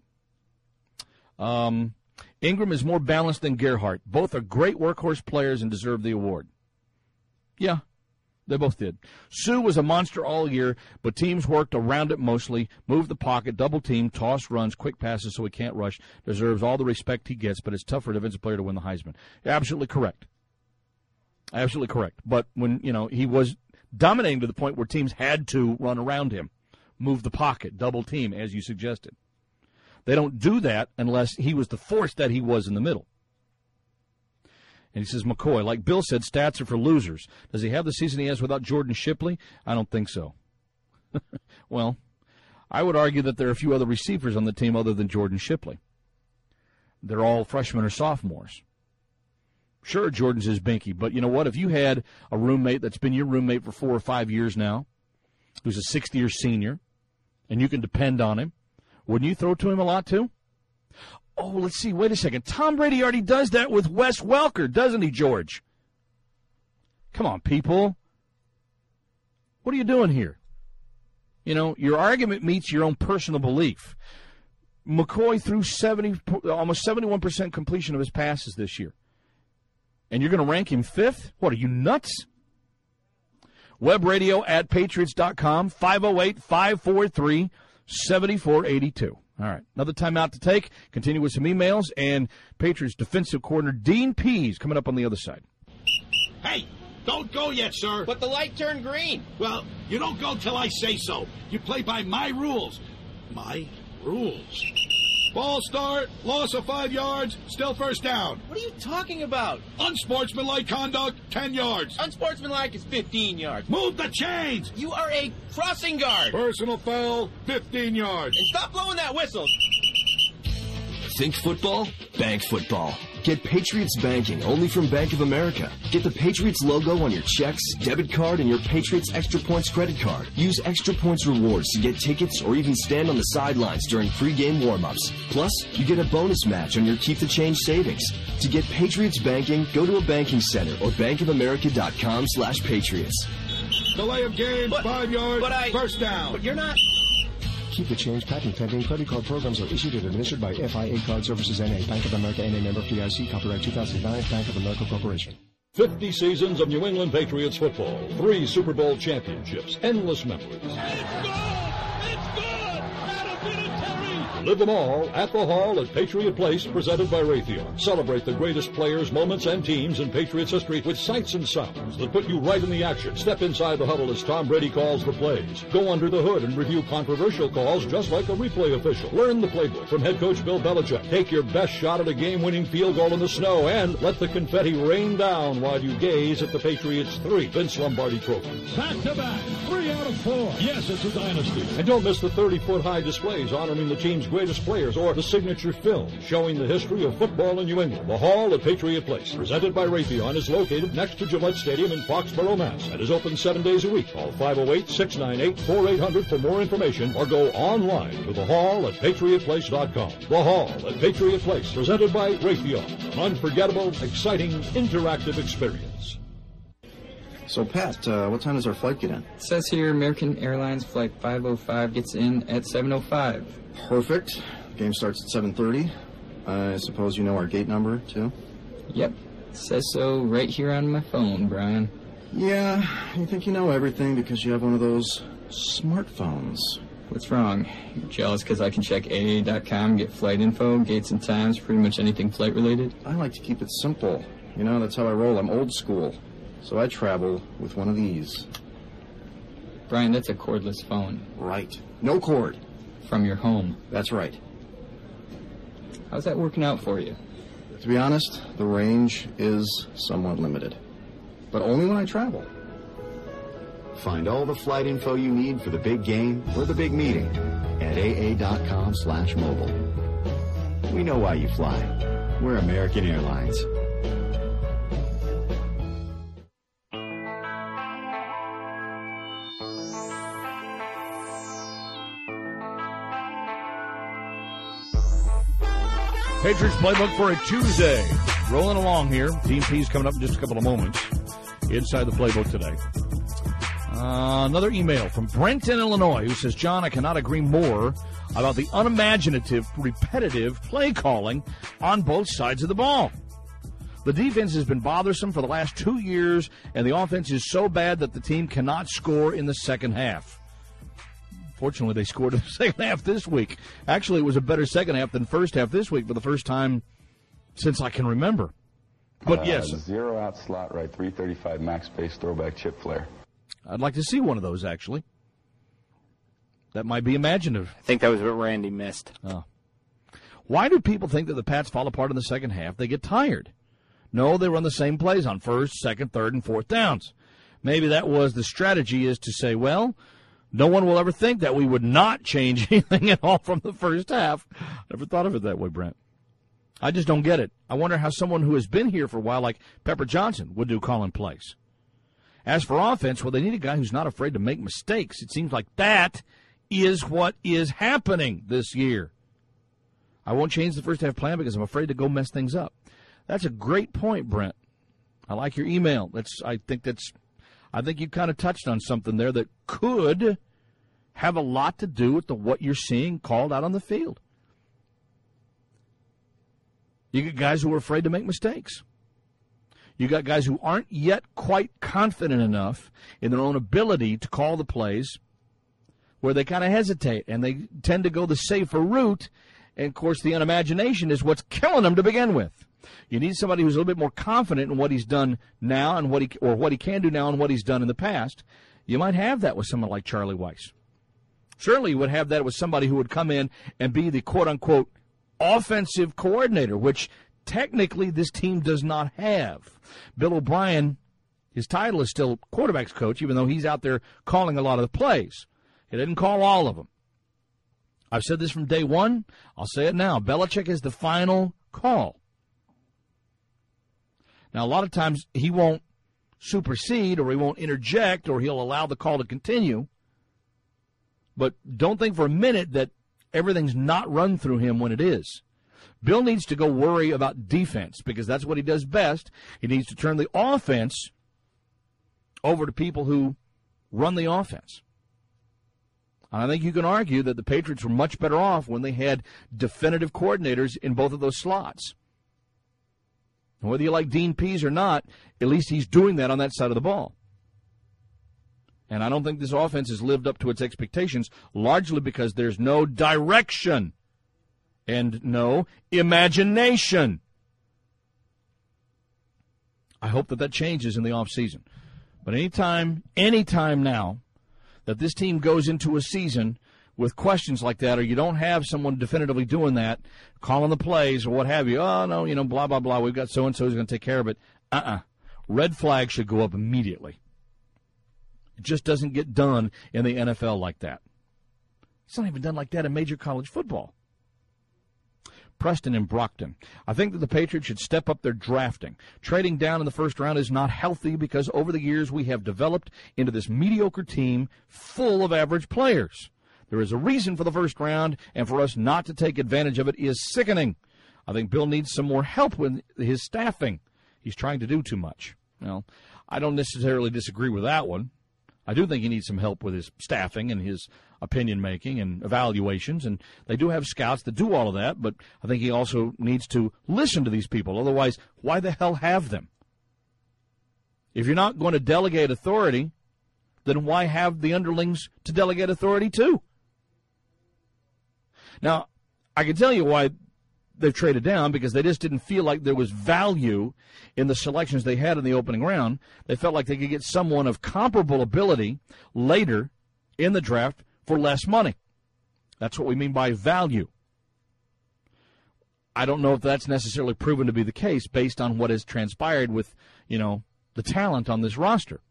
Um, Ingram is more balanced than Gerhart. Both are great workhorse players and deserve the award. Yeah, they both did. Sue was a monster all year, but teams worked around it mostly, moved the pocket, double team, toss runs, quick passes so he can't rush. Deserves all the respect he gets, but it's tough for a defensive player to win the Heisman. You're absolutely correct. Absolutely correct. But when, you know, he was dominating to the point where teams had to run around him, move the pocket, double team, as you suggested. They don't do that unless he was the force that he was in the middle. And he says, McCoy, like Bill said, stats are for losers. Does he have the season he has without Jordan Shipley? I don't think so. Well, I would argue that there are a few other receivers on the team other than Jordan Shipley. They're all freshmen or sophomores. Sure, Jordan's his binky, but you know what? If you had a roommate that's been your roommate for four or five years now, who's a sixth-year senior, and you can depend on him, wouldn't you throw to him a lot too? Oh, let's see. Wait a second. Tom Brady already does that with Wes Welker, doesn't he, George? Come on, people. What are you doing here? You know, your argument meets your own personal belief. McCoy threw seventy, almost seventy-one percent completion of his passes this year. And you're going to rank him fifth? What, are you nuts? Web radio at patriots dot com, five oh eight, five four three, seven four eight two. All right, another timeout to take. Continue with some emails, and Patriots defensive coordinator Dean Pease coming up on the other side. Hey, don't go yet, sir. But the light turned green. Well, you don't go till I say so. You play by my rules. My rules. Ball start, loss of five yards, still first down. What are you talking about? Unsportsmanlike conduct, ten yards. Unsportsmanlike is fifteen yards. Move the chains. You are a crossing guard. Personal foul, fifteen yards. And stop blowing that whistle. Think football? Bank football. Get Patriots banking only from Bank of America. Get the Patriots logo on your checks, debit card, and your Patriots Extra Points credit card. Use Extra Points rewards to get tickets or even stand on the sidelines during pregame warm-ups. Plus, you get a bonus match on your Keep the Change savings. To get Patriots banking, go to a banking center or bankofamerica.com slash patriots. Delay of game, but, five yards, but I, first down. But you're not... Keep the Change patent pending. Credit card programs are issued and administered by F I A Card Services N A. Bank of America N A member F D I C. Copyright two thousand nine. Bank of America Corporation. fifty seasons of New England Patriots football. Three Super Bowl championships. Endless memories. It's good! It's good! Adam Vinatieri! Live them all at the Hall at Patriot Place, presented by Raytheon. Celebrate the greatest players, moments, and teams in Patriots history with sights and sounds that put you right in the action. Step inside the huddle as Tom Brady calls the plays. Go under the hood and review controversial calls just like a replay official. Learn the playbook from head coach Bill Belichick. Take your best shot at a game-winning field goal in the snow and let the confetti rain down while you gaze at the Patriots' three Vince Lombardi trophies. Back-to-back, three out of four. Yes, it's a dynasty. And don't miss the thirty-foot high displays honoring the team's team's greatest players, or the signature film showing the history of football in New England. The Hall at Patriot Place, presented by Raytheon, is located next to Gillette Stadium in Foxborough, Mass. and is open seven days a week. Call five oh eight, six nine eight, four eight hundred for more information, or go online to the hall at patriot place dot com. The Hall at Patriot Place, presented by Raytheon. An unforgettable, exciting, interactive experience. So, Pat, uh, what time does our flight get in? It says here American Airlines Flight five oh five gets in at seven oh five. Perfect. Game starts at seven thirty. I suppose you know our gate number, too? Yep. It says so right here on my phone, Brian. Yeah, you think you know everything because you have one of those smartphones. What's wrong? You're jealous because I can check A A dot com, get flight info, gates and times, pretty much anything flight-related? I like to keep it simple. You know, that's how I roll. I'm old school. So I travel with one of these. Brian, that's a cordless phone. Right. No cord. From your home. That's right. How's that working out for you? To be honest, the range is somewhat limited. But only when I travel. Find all the flight info you need for the big game or the big meeting at A A dot com slash mobile. We know why you fly. We're American Airlines. Patriots playbook for a Tuesday. Rolling along here. Dean Pease coming up in just a couple of moments. Inside the playbook today. Uh, another email from Brent in Illinois who says, John, I cannot agree more about the unimaginative, repetitive play calling on both sides of the ball. The defense has been bothersome for the last two years, and the offense is so bad that the team cannot score in the second half. Fortunately, they scored in the second half this week. Actually, it was a better second half than first half this week for the first time since I can remember. But, uh, yes. Zero out slot right, three thirty-five max pace throwback chip flare. I'd like to see one of those, actually. That might be imaginative. I think that was what Randy missed. Oh. Why do people think that the Pats fall apart in the second half? They get tired. No, they run the same plays on first, second, third, and fourth downs. Maybe that was the strategy, is to say, well, no one will ever think that we would not change anything at all from the first half. Never thought of it that way, Brent. I just don't get it. I wonder how someone who has been here for a while, like Pepper Johnson, would do calling plays. As for offense, well, they need a guy who's not afraid to make mistakes. It seems like that is what is happening this year. I won't change the first half plan because I'm afraid to go mess things up. That's a great point, Brent. I like your email. That's. I think that's. I think you kind of touched on something there that could have a lot to do with the what you're seeing called out on the field. You get guys who are afraid to make mistakes. You got guys who aren't yet quite confident enough in their own ability to call the plays where they kind of hesitate, and they tend to go the safer route. And, of course, the unimagination is what's killing them to begin with. You need somebody who's a little bit more confident in what he's done now and what he or what he can do now and what he's done in the past. You might have that with someone like Charlie Weiss. Certainly you would have that with somebody who would come in and be the quote-unquote offensive coordinator, which technically this team does not have. Bill O'Brien, his title is still quarterback's coach, even though he's out there calling a lot of the plays. He didn't call all of them. I've said this from day one. I'll say it now. Belichick is the final call. Now, a lot of times he won't supersede or he won't interject or he'll allow the call to continue. But don't think for a minute that everything's not run through him when it is. Bill needs to go worry about defense because that's what he does best. He needs to turn the offense over to people who run the offense. And I think you can argue that the Patriots were much better off when they had definitive coordinators in both of those slots. And whether you like Dean Pease or not, at least he's doing that on that side of the ball. And I don't think this offense has lived up to its expectations, largely because there's no direction and no imagination. I hope that that changes in the offseason. But anytime, anytime now that this team goes into a season with questions like that, or you don't have someone definitively doing that, calling the plays or what have you, oh, no, you know, blah, blah, blah, we've got so-and-so who's going to take care of it. Uh-uh. Red flag should go up immediately. It just doesn't get done in the N F L like that. It's not even done like that in major college football. Preston and Brockton. I think that the Patriots should step up their drafting. Trading down in the first round is not healthy because over the years we have developed into this mediocre team full of average players. There is a reason for the first round, and for us not to take advantage of it is sickening. I think Bill needs some more help with his staffing. He's trying to do too much. Well, I don't necessarily disagree with that one. I do think he needs some help with his staffing and his opinion-making and evaluations, and they do have scouts that do all of that, but I think he also needs to listen to these people. Otherwise, why the hell have them? If you're not going to delegate authority, then why have the underlings to delegate authority to? Now, I can tell you why they've traded down, because they just didn't feel like there was value in the selections they had in the opening round. They felt like they could get someone of comparable ability later in the draft for less money. That's what we mean by value. I don't know if that's necessarily proven to be the case based on what has transpired with, you know, the talent on this roster.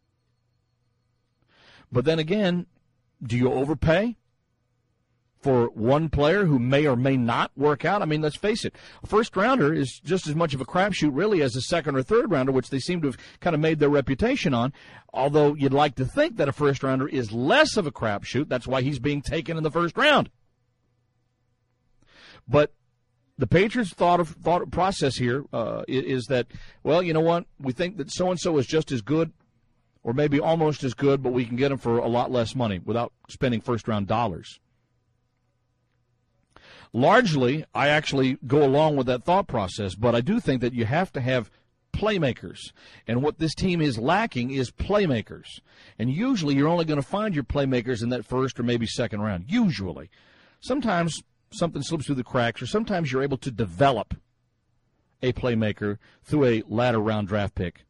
But then again, do you overpay for one player who may or may not work out? I mean, let's face it, a first-rounder is just as much of a crapshoot, really, as a second- or third-rounder, which they seem to have kind of made their reputation on, although you'd like to think that a first-rounder is less of a crapshoot. That's why he's being taken in the first round. But the Patriots' thought of thought process here uh, is that, well, you know what, we think that so-and-so is just as good or maybe almost as good, but we can get him for a lot less money without spending first-round dollars. Largely, I actually go along with that thought process, but I do think that you have to have playmakers. And what this team is lacking is playmakers. And usually you're only going to find your playmakers in that first or maybe second round, usually. Sometimes something slips through the cracks, or sometimes you're able to develop a playmaker through a latter round draft pick.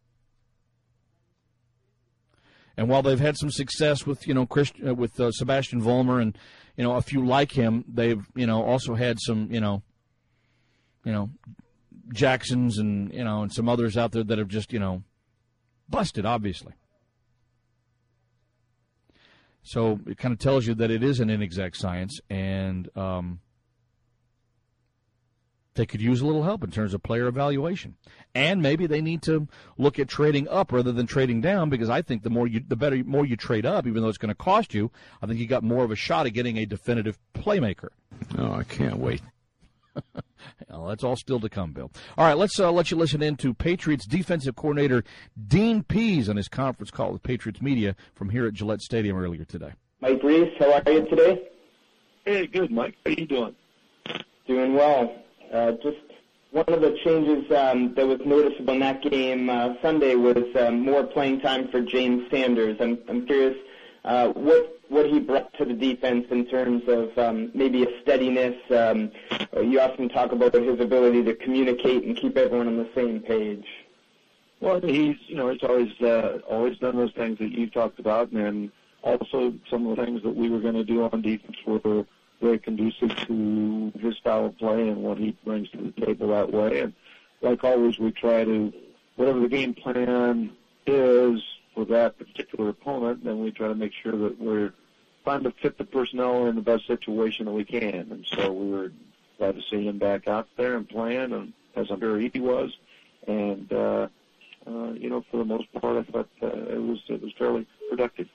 And while they've had some success with, you know, Chris, uh, with uh, Sebastian Vollmer and, you know, a few like him, they've, you know, also had some, you know, you know, Jacksons and, you know, and some others out there that have just, you know, busted, obviously. So it kind of tells you that it is an inexact science, and um, they could use a little help in terms of player evaluation. And maybe they need to look at trading up rather than trading down, because I think the more you, the better, more you trade up, even though it's going to cost you, I think you got more of a shot at getting a definitive playmaker. Oh, I can't wait. Well, that's all still to come, Bill. All right, let's uh, let you listen in to Patriots defensive coordinator Dean Pease on his conference call with Patriots media from here at Gillette Stadium earlier today. Mike Reese, how are you today? Hey, good, Mike. How you doing? Doing well. Uh, just one of the changes um, that was noticeable in that game uh, Sunday was um, more playing time for James Sanders. I'm, I'm curious uh, what what he brought to the defense in terms of um, maybe a steadiness. Um, you often talk about his ability to communicate and keep everyone on the same page. Well, he's you know he's always uh, always done those things that you talked about, and then also some of the things that we were going to do on defense were very conducive to his style of play and what he brings to the table that way. And like always, we try to, whatever the game plan is for that particular opponent, then we try to make sure that we're trying to fit the personnel in the best situation that we can. And so we were glad to see him back out there and playing, and as I'm sure he was. And, uh, uh, you know, for the most part, I thought uh, it was it was fairly productive.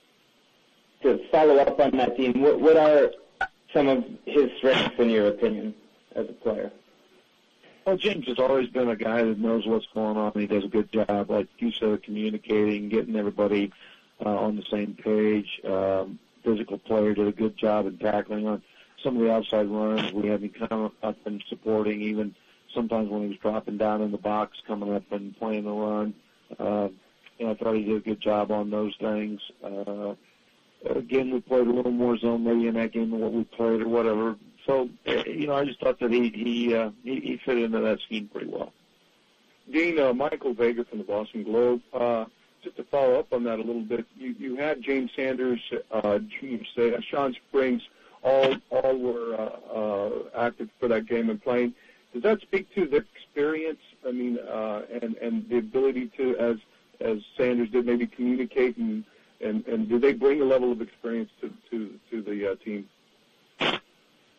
To follow up on that, Dean, what, what are some of his strengths, in your opinion, as a player? Well, James has always been a guy that knows what's going on. He does a good job, like you said, of communicating, getting everybody uh, on the same page. Um, physical player, did a good job in tackling on some of the outside runs. We had him come up and supporting, even sometimes when he was dropping down in the box, coming up and playing the run. Uh, and I thought he did a good job on those things. Uh, Again, we played a little more zone maybe in that game than what we played or whatever. So, you know, I just thought that he he uh, he, he fit into that scheme pretty well. Dean, uh, Michael Vega from the Boston Globe. Uh, just to follow up on that a little bit, you, you had James Sanders, uh, Sean Springs, all all were uh, uh, active for that game and playing. Does that speak to the experience? I mean, uh, and and the ability to, as as Sanders did, maybe communicate and And, and do they bring a level of experience to, to, to the uh, team?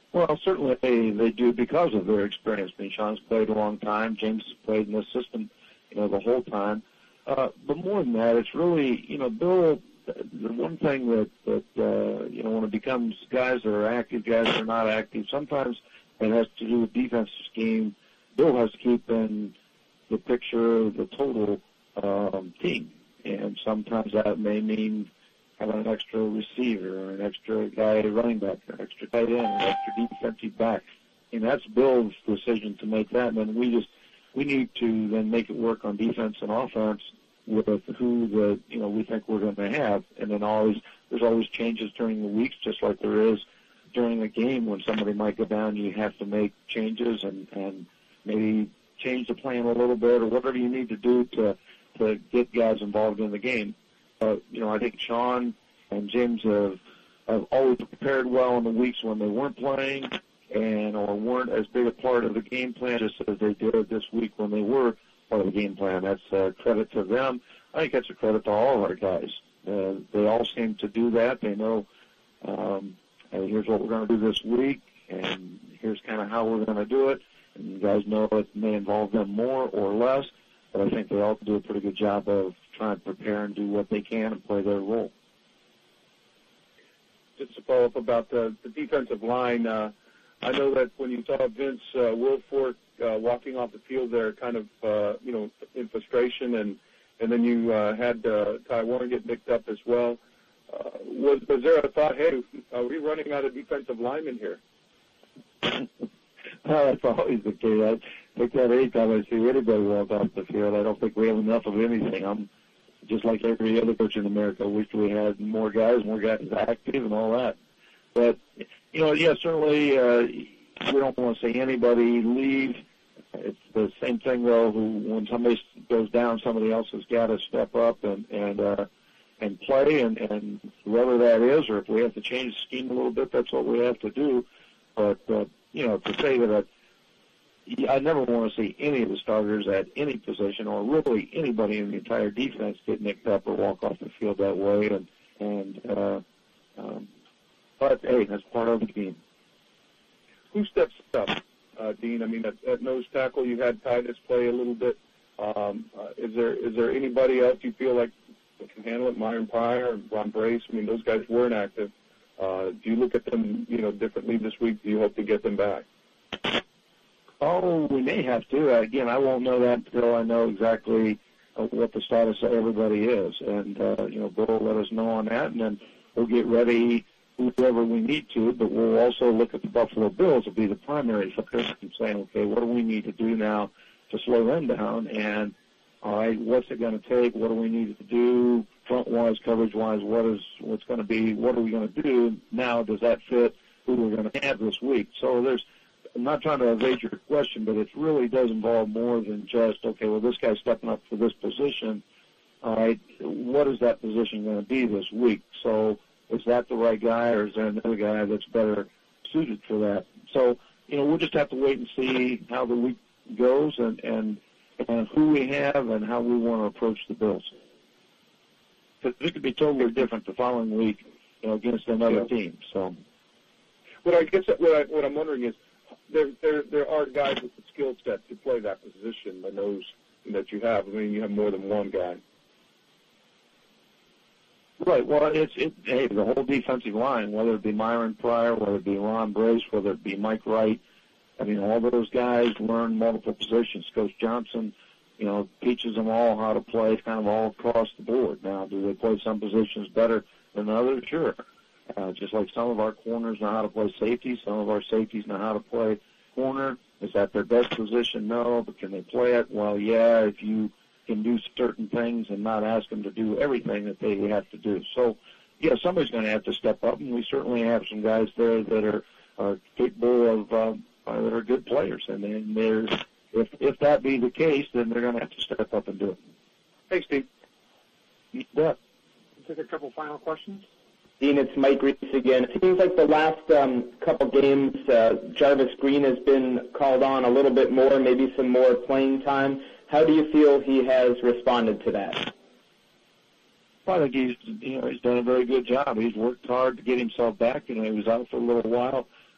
Well, certainly they, they do because of their experience. I mean, Sean's played a long time. James has played in this system, you know, the whole time. Uh, but more than that, it's really, you know, Bill, the one thing that, that uh, you know, when it becomes guys that are active, guys that are not active, sometimes it has to do with defensive scheme. Bill has to keep in the picture of the total um, team. And sometimes that may mean having an extra receiver or an extra guy running back, or an extra tight end, or an extra defensive back. And that's Bill's decision to make that. And then we just, we need to then make it work on defense and offense with who the, you know, we think we're going to have. And then always, there's always changes during the weeks, just like there is during a game when somebody might go down, you have to make changes and, and maybe change the plan a little bit or whatever you need to do to, to get guys involved in the game. But, you know, I think Sean and James have, have always prepared well in the weeks when they weren't playing and or weren't as big a part of the game plan just as they did this week when they were part of the game plan. That's a credit to them. I think that's a credit to all of our guys. Uh, they all seem to do that. They know, um, hey, here's what we're going to do this week, and here's kind of how we're going to do it. And you guys know it may involve them more or less, but I think they all do a pretty good job of trying to prepare and do what they can and play their role. Just to follow up about the, the defensive line, uh, I know that when you saw Vince uh, Wilfork uh, walking off the field there, kind of, uh, you know, in frustration, and, and then you uh, had uh, Ty Warren get nicked up as well. Uh, was, was there a thought, hey, are we running out of defensive linemen here? Well, that's always the case. I think that any time I see anybody walk off the field, I don't think we have enough of anything. I'm just like every other coach in America. I wish we had more guys, more guys active and all that. But, you know, yeah, certainly uh, we don't want to see anybody leave. It's the same thing, though, who, when somebody goes down, somebody else has got to step up and, and, uh, and play, and, and whoever that is, or if we have to change the scheme a little bit, that's what we have to do. But, uh, you know, to say that I, I never want to see any of the starters at any position or really anybody in the entire defense get nicked up or walk off the field that way. And, and uh, um, but, hey, that's part of the game. Who steps up, uh, Dean? I mean, at, at nose tackle, you had Titus play a little bit. Um, uh, is there is there anybody else you feel like can handle it? Myron Pryor, Ron Brace? I mean, those guys weren't active. Uh, do you look at them, you know, differently this week? Do you hope to get them back? Oh, we may have to. Again, I won't know that until I know exactly uh, what the status of everybody is. And, uh, you know, Bill will let us know on that, and then we'll get ready whoever we need to. But we'll also look at the Buffalo Bills will be the primary focus and saying, okay, what do we need to do now to slow them down? And, all right, what's it going to take? What do we need to do? Front-wise, coverage-wise, what is what's going to be? What are we going to do now? Does that fit who we're going to have this week? So there's, I'm not trying to evade your question, but it really does involve more than just, okay, well, this guy's stepping up for this position. All right, what is that position going to be this week? So is that the right guy, or is there another guy that's better suited for that? So, you know, we'll just have to wait and see how the week goes and and, and who we have and how we want to approach the Bills. Because it could be totally different the following week, you know, against another yeah. team. So, what I guess what, I, what I'm wondering is, there there there are guys with the skill set to play that position. I know that you have. I mean, you have more than one guy. Right. Well, it's it. Hey, the whole defensive line, whether it be Myron Pryor, whether it be Ron Brace, whether it be Mike Wright. I mean, all those guys learn multiple positions. Coach Johnson, you know, teaches them all how to play kind of all across the board. Now, do they play some positions better than others? Sure. Uh, just like some of our corners know how to play safety, some of our safeties know how to play corner. Is that their best position? No. But can they play it? Well, yeah, if you can do certain things and not ask them to do everything that they have to do. So, yeah, somebody's going to have to step up, and we certainly have some guys there that are, are capable of, uh, uh, that are good players. And then there's, if if that be the case, then they're going to have to step up and do it. Thanks, Steve. You bet. We'll take a couple final questions. Dean, it's Mike Reese again. It seems like the last um, couple games, uh, Jarvis Green has been called on a little bit more, maybe some more playing time. How do you feel he has responded to that? Well, I think he's, you know, he's done a very good job. He's worked hard to get himself back. You know, he was out for a little while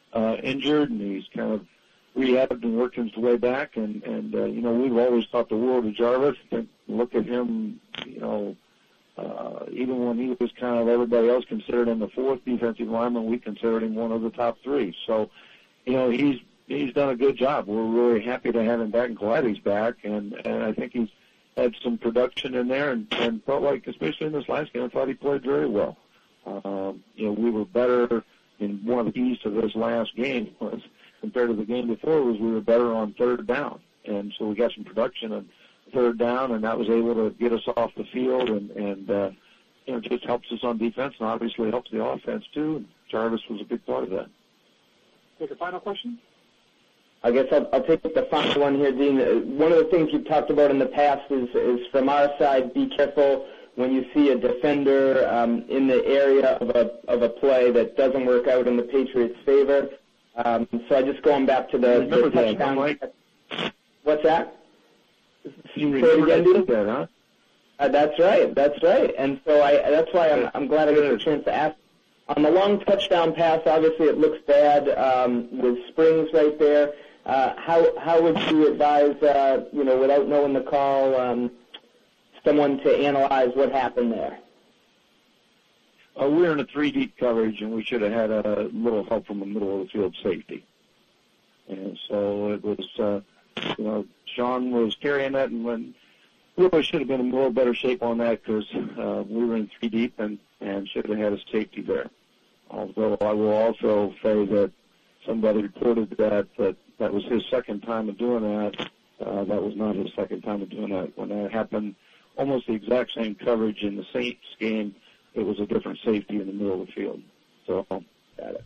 uh, injured, and he's kind of rehabbed and worked his way back. And, and uh, you know, we've always thought the world of Jarvis. And look at him, you know, uh, even when he was kind of everybody else considered him the fourth defensive lineman, we considered him one of the top three. So, you know, he's he's done a good job. We're really happy to have him back and glad he's back. And, and I think he's had some production in there and, and felt like, especially in this last game, I thought he played very well. Um, you know, we were better in one of the keys to this last game was compared to the game before was we were better on third down. And so we got some production on third down, and that was able to get us off the field and, and uh, you know, it just helps us on defense and obviously helps the offense too. And Jarvis was a big part of that. Take a final question. I guess I'll, I'll take the final one here, Dean. One of the things you've talked about in the past is, is from our side, be careful when you see a defender um, in the area of a of a play that doesn't work out in the Patriots' favor. Um, so I just going back to the, the touchdown. That, What's that? You remember again, that, that, huh? Uh, that's right. That's right. And so I that's why I'm, I'm glad I got the chance to ask. On the long touchdown pass, obviously it looks bad um, with Springs right there. Uh, how how would you advise, uh, you know, without knowing the call, um, someone to analyze what happened there? Uh, we were in a three deep coverage, and we should have had a little help from the middle of the field safety. And so it was, uh, you know, Sean was carrying that, and when really should have been in a little better shape on that because uh, we were in three deep and, and should have had a safety there. Although I will also say that somebody reported that that that was his second time of doing that. Uh, that was not his second time of doing that. When that happened, almost the exact same coverage in the Saints game, it was a different safety in the middle of the field. So, got it.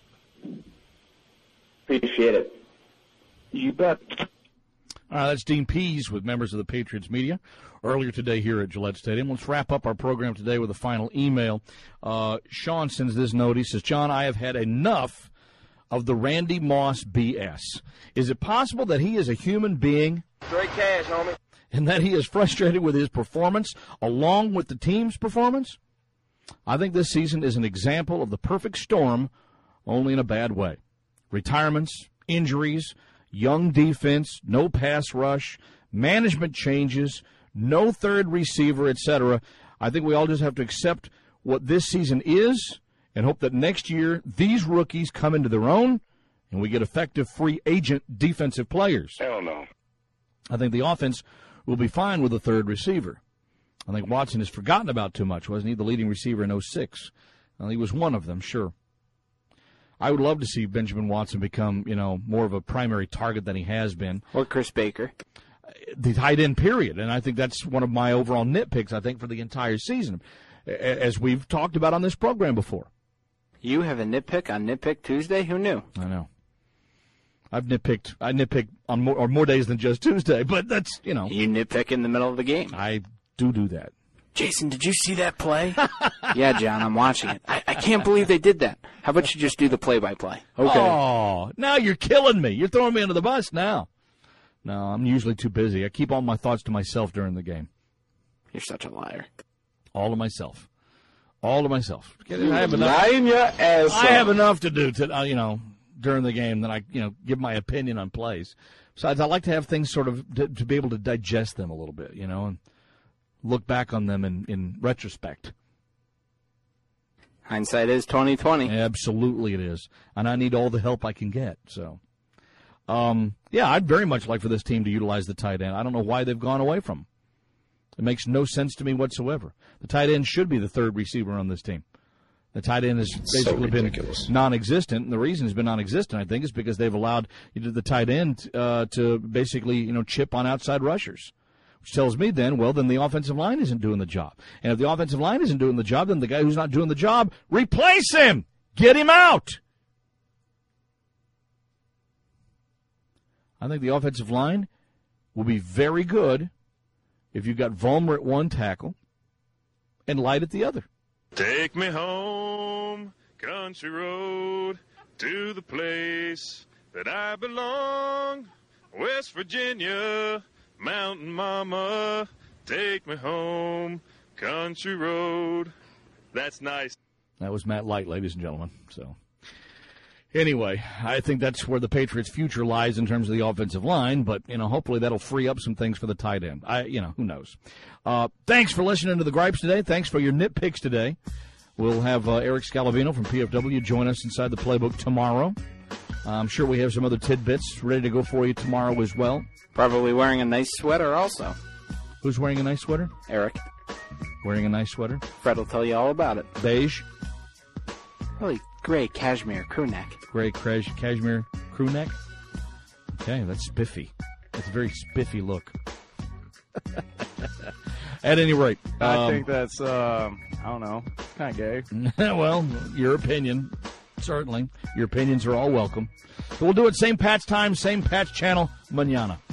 Appreciate it. You bet. All right, that's Dean Pease with members of the Patriots media earlier today here at Gillette Stadium. Let's wrap up our program today with a final email. Uh, Sean sends this note. He says, John, I have had enough of the Randy Moss B S. Is it possible that he is a human being? Straight cash, homie. And that he is frustrated with his performance along with the team's performance? I think this season is an example of the perfect storm, only in a bad way. Retirements, injuries, young defense, no pass rush, management changes, no third receiver, et cetera. I think we all just have to accept what this season is and hope that next year these rookies come into their own and we get effective free agent defensive players. Hell no. I think the offense will be fine with a third receiver. I think Watson has forgotten about too much, wasn't he? The leading receiver in oh six. Well, he was one of them, sure. I would love to see Benjamin Watson become, you know, more of a primary target than he has been. Or Chris Baker. The tight end, period. And I think that's one of my overall nitpicks, I think, for the entire season, as we've talked about on this program before. You have a nitpick on Nitpick Tuesday? Who knew? I know. I've nitpicked. I nitpick on more, or more days than just Tuesday, but that's, you know. You nitpick in the middle of the game. I do do that. Jason, did you see that play? Yeah, John, I'm watching it. I, I can't believe they did that. How about you just do the play-by-play? Okay. Oh, now you're killing me. You're throwing me under the bus now. No, I'm usually too busy. I keep all my thoughts to myself during the game. You're such a liar. All to myself. All to myself. I have enough. Lying your ass I have enough to do to uh, you know during the game that I you know give my opinion on plays. Besides, I like to have things sort of to, to be able to digest them a little bit, you know, and look back on them in, in retrospect. Hindsight is twenty twenty. Absolutely, it is, and I need all the help I can get. So, um, yeah, I'd very much like for this team to utilize the tight end. I don't know why they've gone away from him. It makes no sense to me whatsoever. The tight end should be the third receiver on this team. The tight end has basically so been non-existent, and the reason it's been non-existent, I think, is because they've allowed the tight end uh, to basically, you know, chip on outside rushers, which tells me then, well, then the offensive line isn't doing the job. And if the offensive line isn't doing the job, then the guy who's not doing the job, replace him! Get him out! I think the offensive line will be very good if you've got Vollmer at one tackle and Light at the other. Take me home, country road, to the place that I belong, West Virginia, mountain mama, take me home, country road. That's nice. That was Matt Light, ladies and gentlemen. So Anyway, I think that's where the Patriots' future lies in terms of the offensive line, but, you know, hopefully that'll free up some things for the tight end. I, you know, who knows. Uh, thanks for listening to the Gripes today. Thanks for your nitpicks today. We'll have uh, Eric Scalavino from P F W join us inside the playbook tomorrow. I'm sure we have some other tidbits ready to go for you tomorrow as well. Probably wearing a nice sweater also. Who's wearing a nice sweater? Eric. Wearing a nice sweater? Fred will tell you all about it. Beige? Really gray cashmere crew neck. Gray crash, cashmere crew neck? Okay, that's spiffy. That's a very spiffy look. At any rate. I um, think that's, uh, I don't know, kind of gay. Well, your opinion, certainly. Your opinions are all welcome. So we'll do it same Pat's time, same Pat's channel, mañana.